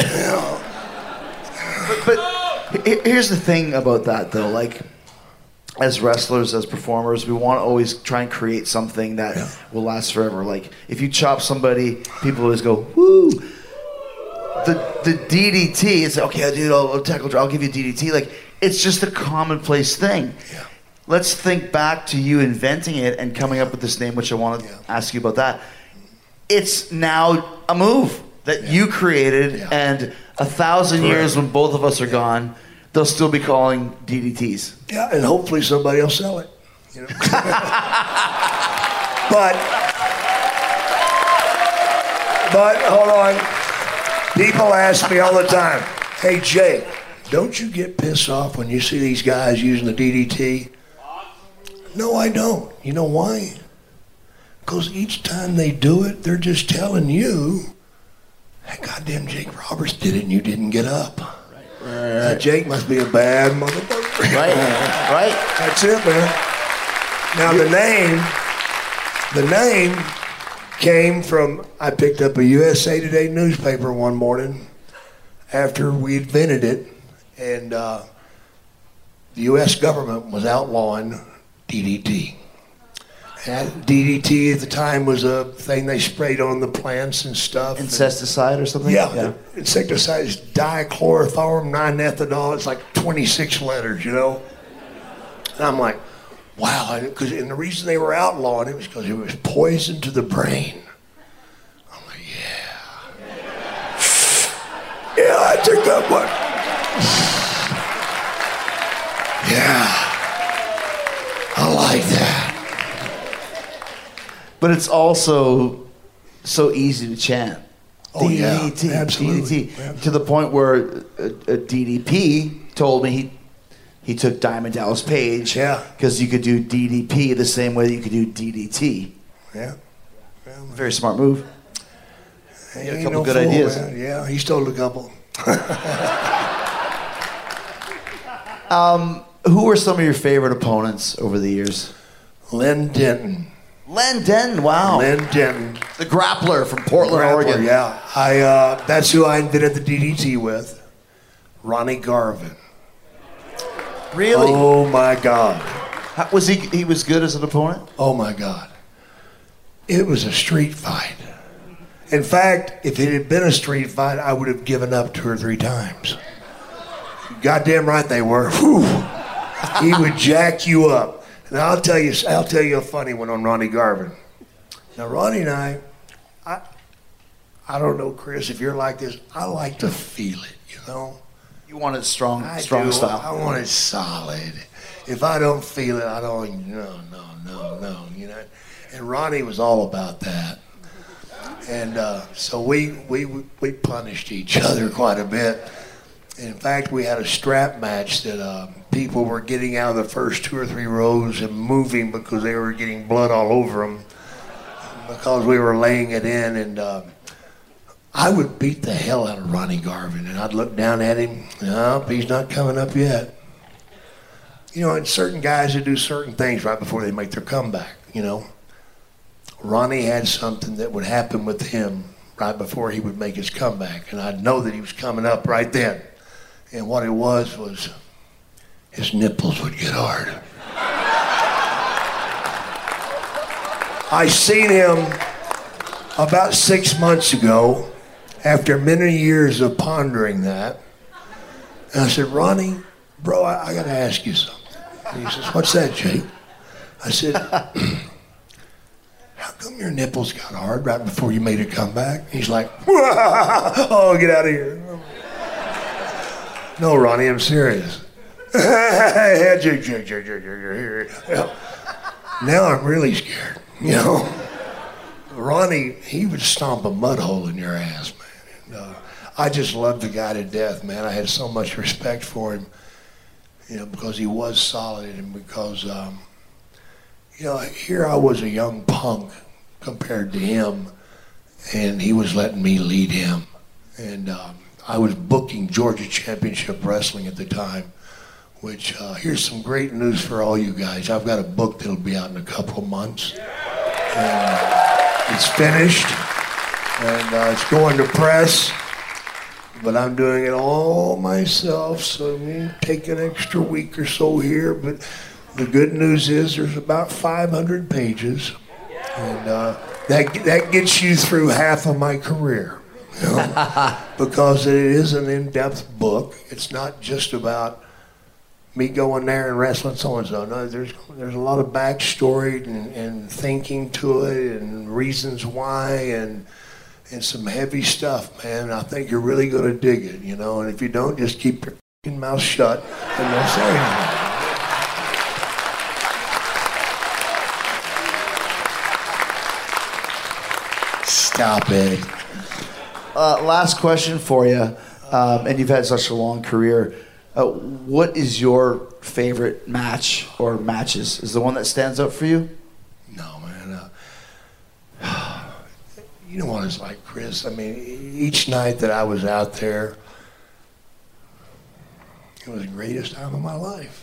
but, but here's the thing about that, though. Like, as wrestlers, as performers, we want to always try and create something that yeah. will last forever. Like, if you chop somebody, people always go, woo. The the D D T, it's like, okay, dude, I'll, I'll tackle, I'll give you D D T. Like, it's just a commonplace thing. Yeah. Let's think back to you inventing it and coming up with this name, which I want to yeah. ask you about that. It's now a move that yeah. you created, yeah. and a thousand Correct. years when both of us are gone, they'll still be calling D D Ts. Yeah, and hopefully somebody will sell it. You know? but, but hold on. People ask me all the time, hey, Jake, don't you get pissed off when you see these guys using the D D T? No, I don't. You know why? Because each time they do it, they're just telling you, hey, goddamn Jake Roberts did it and you didn't get up. Right, right, right. That Jake must be a bad motherfucker. Right, right. That's it, man. Now the name, the name came from, I picked up a U S A Today newspaper one morning after we invented it, and uh, the U S government was outlawing D D T. And D D T at the time was a thing they sprayed on the plants and stuff. Insecticide or something? Yeah, yeah. Insecticide is dichlorothorm nine-ethanol. It's like twenty-six letters, you know? And I'm like, wow. Because and the reason they were outlawing it was because it was poison to the brain. I'm like, yeah. Yeah, I took that one. Yeah. I like that. But it's also so easy to chant. Oh, yeah. D D T. Absolutely. D D T. Absolutely. To the point where uh, uh, D D P told me he he took Diamond Dallas Page. Yeah. Because you could do D D P the same way that you could do D D T. Yeah. yeah Very smart move. He You had a ain't couple no good fool, ideas. man. Yeah, he stole a couple. um, who were some of your favorite opponents over the years? Len Denton. Len Denton, wow. Len Denton. The grappler from Portland, Grappler, Oregon. Yeah. I, uh, that's who I invented the D D T with. Ronnie Garvin. Really? Oh, my God. How, was he he was good as an opponent? Oh, my God. It was a street fight. In fact, if it had been a street fight, I would have given up two or three times. Goddamn right they were. Whew. He would jack you up. And I'll tell you, I'll tell you a funny one on Ronnie Garvin. Now, Ronnie and I, I, I don't know, Chris, if you're like this, I like to feel it, you know? You wanted strong, I strong do. style. I want it solid. If I don't feel it, I don't, no, no, no, no, you know? And Ronnie was all about that. And uh, so we, we we punished each other quite a bit. In fact, we had a strap match that uh, people were getting out of the first two or three rows and moving because they were getting blood all over them because we were laying it in. And uh, I would beat the hell out of Ronnie Garvin, and I'd look down at him. No, he's not coming up yet. You know, and certain guys that do certain things right before they make their comeback, you know. Ronnie had something that would happen with him right before he would make his comeback, and I'd know that he was coming up right then. And what it was was his nipples would get hard. I seen him about six months ago after many years of pondering that. And I said, Ronnie, bro, I, I got to ask you something. And he says, what's that, Jake? I said, how come your nipples got hard right before you made a comeback? He's like, oh, get out of here. No, Ronnie, I'm serious. Now I'm really scared, you know. Ronnie, he would stomp a mud hole in your ass, man. And, uh, I just loved the guy to death, man. I had so much respect for him, you know, because he was solid and because, um, you know, here I was a young punk compared to him, and he was letting me lead him. And um, I was booking Georgia Championship Wrestling at the time, which uh, here's some great news for all you guys. I've got a book that'll be out in a couple of months. And uh, it's finished, and uh, it's going to press, but I'm doing it all myself, so it may take an extra week or so here, but the good news is there's about five hundred pages, and uh, that that gets you through half of my career, you know? Because it is an in-depth book. It's not just about me going there and wrestling so-and-so. No, there's there's a lot of backstory and, and thinking to it and reasons why and and some heavy stuff, man. I think you're really going to dig it, you know, and if you don't, just keep your fucking mouth shut and don't say anything. Stop it. Uh, last question for you, um, and you've had such a long career. Uh, what is your favorite match or matches? Is the one that stands up for you? No, man. Uh, you know what it's like, Chris? I mean, each night that I was out there, it was the greatest time of my life.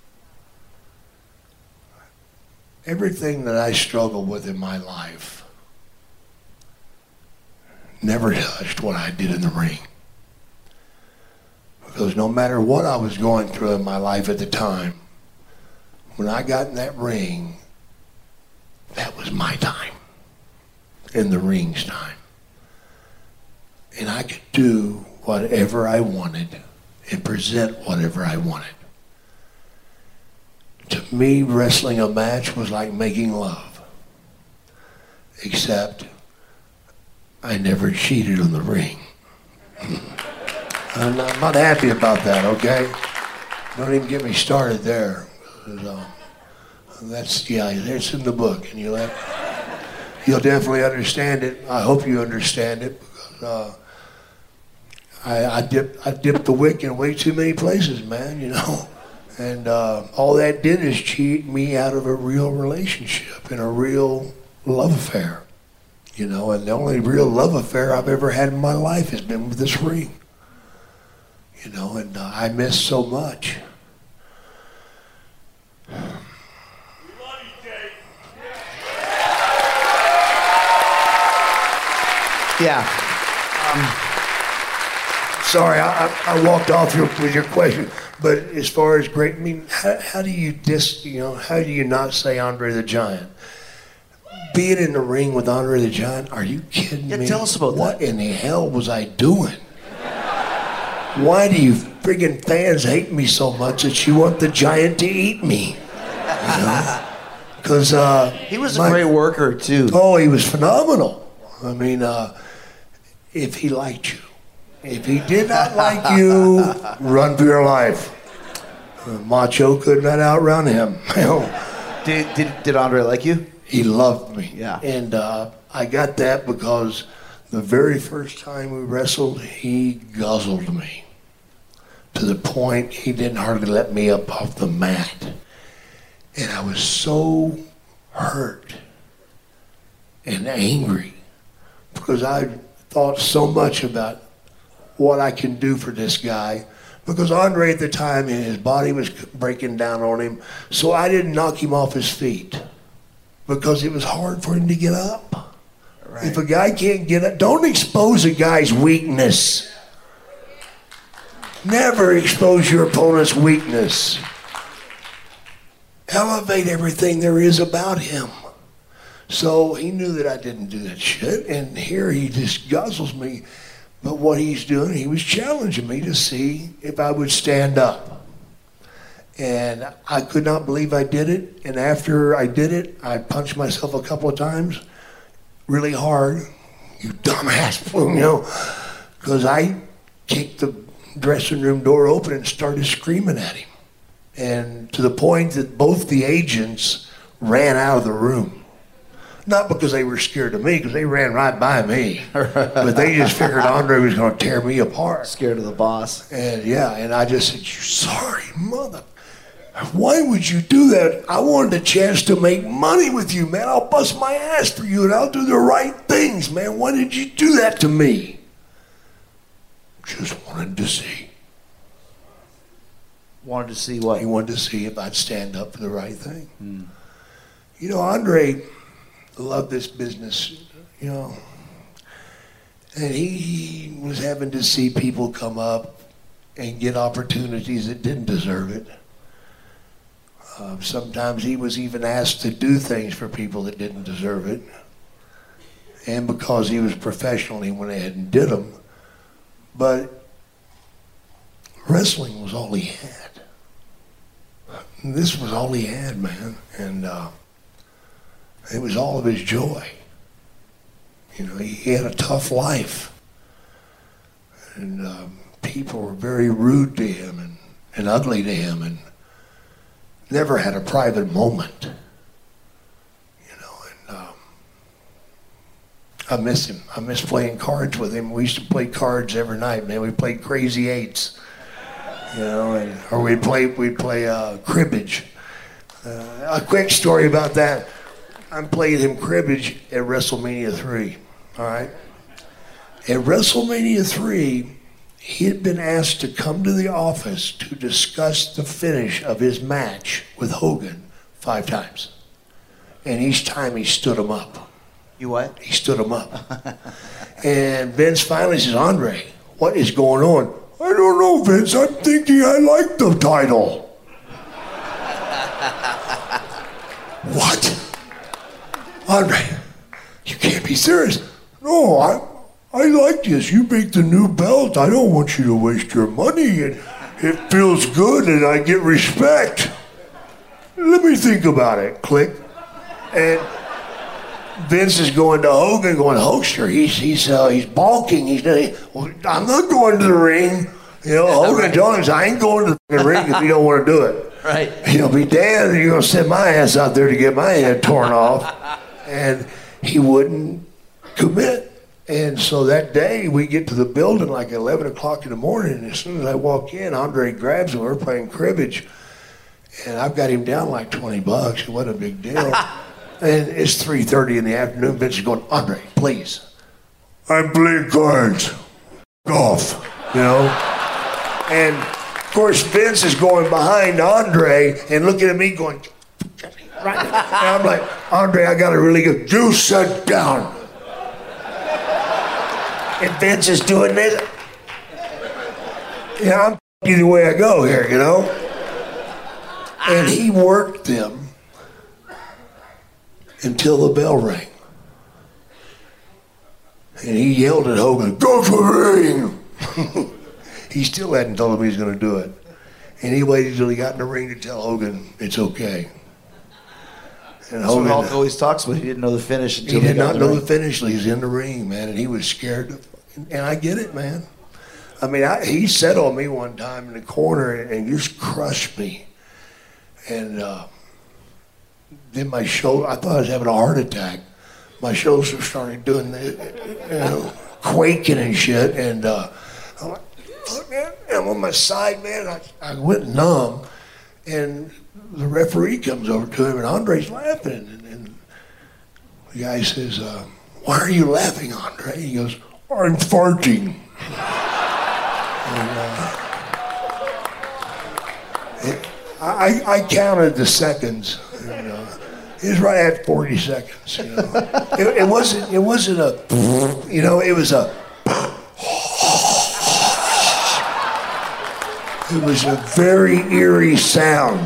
Everything that I struggled with in my life never touched what I did in the ring. Because no matter what I was going through in my life at the time, when I got in that ring, that was my time. In the ring's time. And I could do whatever I wanted and present whatever I wanted. To me, wrestling a match was like making love. Except I never cheated in the ring. I'm not, I'm not happy about that, okay? Don't even get me started there. Um, that's, yeah, it's in the book, and you'll, have, you'll definitely understand it. I hope you understand it, because uh, I, I dipped I dipped the wick in way too many places, man, you know. And uh, all that did is cheat me out of a real relationship and a real love affair, you know. And the only real love affair I've ever had in my life has been with this ring, you know. And uh, I miss so much. Yeah. Um, sorry, I, I, I walked off your, with your question. But as far as great, I mean, how, how do you dis, you know, how do you not say Andre the Giant? Being in the ring with Andre the Giant, are you kidding yeah, me? Tell us about what that. What in the hell was I doing? Why do you friggin' fans hate me so much that you want the Giant to eat me? You know? Because uh, he was my, a great worker too. Oh, he was phenomenal. I mean, uh, if he liked you. If he did not like you, run for your life. Macho could not outrun him. did, did, did Andre like you? He loved me. Yeah. And uh, I got that because the very first time we wrestled, he guzzled me. To the point he didn't hardly let me up off the mat. And I was so hurt and angry because I thought so much about what I can do for this guy, because Andre at the time, his body was breaking down on him, so I didn't knock him off his feet because it was hard for him to get up. Right. If a guy can't get up, don't expose a guy's weakness. Never expose your opponent's weakness. Elevate everything there is about him. So he knew that I didn't do that shit, and here he just guzzles me. But what he's doing, he was challenging me to see if I would stand up. And I could not believe I did it. And after I did it, I punched myself a couple of times really hard. You dumbass, you know, because I kicked the dressing room door open and started screaming at him. And to the point that both the agents ran out of the room. Not because they were scared of me, because they ran right by me. But they just figured Andre was going to tear me apart. Scared of the boss. And yeah, and I just said, "You sorry, mother. Why would you do that? I wanted a chance to make money with you, man. I'll bust my ass for you, and I'll do the right things, man. Why did you do that to me?" Just wanted to see. Wanted to see what? He wanted to see if I'd stand up for the right thing. Hmm. You know, Andre loved this business, you know. And he, he was having to see people come up and get opportunities that didn't deserve it. Uh, sometimes he was even asked to do things for people that didn't deserve it. And because he was professional, he went ahead and did them. But wrestling was all he had. This was all he had, man. And uh, it was all of his joy. You know, he, he had a tough life. And um, people were very rude to him and, and ugly to him and never had a private moment. You know, and um, I miss him. I miss playing cards with him. We used to play cards every night, man. We played Crazy Eights. You know, and, or we'd play, we'd play uh, cribbage. Uh, a quick story about that. I played him cribbage at WrestleMania three, all right? At WrestleMania three, he had been asked to come to the office to discuss the finish of his match with Hogan five times. And each time he stood him up. You what? He stood him up. And Vince finally says, "Andre, what is going on?" "I don't know, Vince. I'm thinking I like the title." "What? Andre, you can't be serious." "No, I I like this. You make the new belt. I don't want you to waste your money. And it feels good and I get respect. Let me think about it." Click. And Vince is going to Hogan, going, "Hulkster, he's he's uh, he's balking. He's well, I'm not going to the ring." You know, Hogan told him, "I ain't going to the ring if you don't want to do it." Right. You know, be damned, you're going to send my ass out there to get my head torn off. And he wouldn't commit. And so that day, we get to the building like eleven o'clock in the morning, and as soon as I walk in, Andre grabs him. We're playing cribbage, and I've got him down like twenty bucks. It wasn't a big deal. And it's three thirty in the afternoon. Vince is going, Andre, please. I'm playing cards. Golf, you know? And, of course, Vince is going behind Andre and looking at me going, right. And I'm like, Andre, I got to really go. You sit down. And Vince is doing this. Yeah, I'm either way I go here, you know? And he worked them until the bell rang. And he yelled at Hogan, go for the ring! He still hadn't told him he was going to do it. And he waited until he got in the ring to tell Hogan it's okay. And That's Hogan, what Hulk always talks about. He didn't know the finish until he he did got not in the know ring. the finish till he was in the ring, man, and he was scared. To, and I get it, man. I mean, I, he said on me one time in the corner and, and just crushed me. And uh, then my shoulder, I thought I was having a heart attack. My shoulders were starting doing the, you know, quaking and shit. And uh, I'm like, oh, man, I'm on my side, man. I, I went numb. And the referee comes over to him, and Andre's laughing. And, and the guy says, uh, why are you laughing, Andre? He goes, I'm farting. and, uh, it, I, I counted the seconds. And, uh, it was right at forty seconds. You know, it, it wasn't. It wasn't a. You know, it was a. It was a very eerie sound.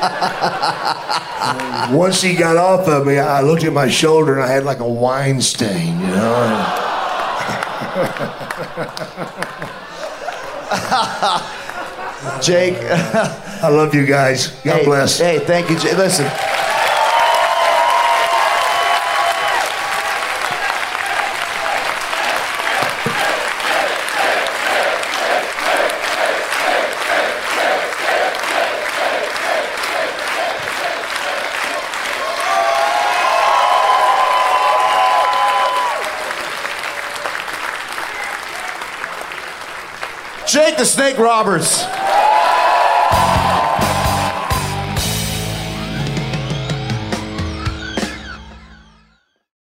And once he got off of me, I looked at my shoulder and I had like a wine stain. You know. Jake. I love you guys. God hey, bless. Hey, thank you, Jake. Listen. Jake the Snake Roberts.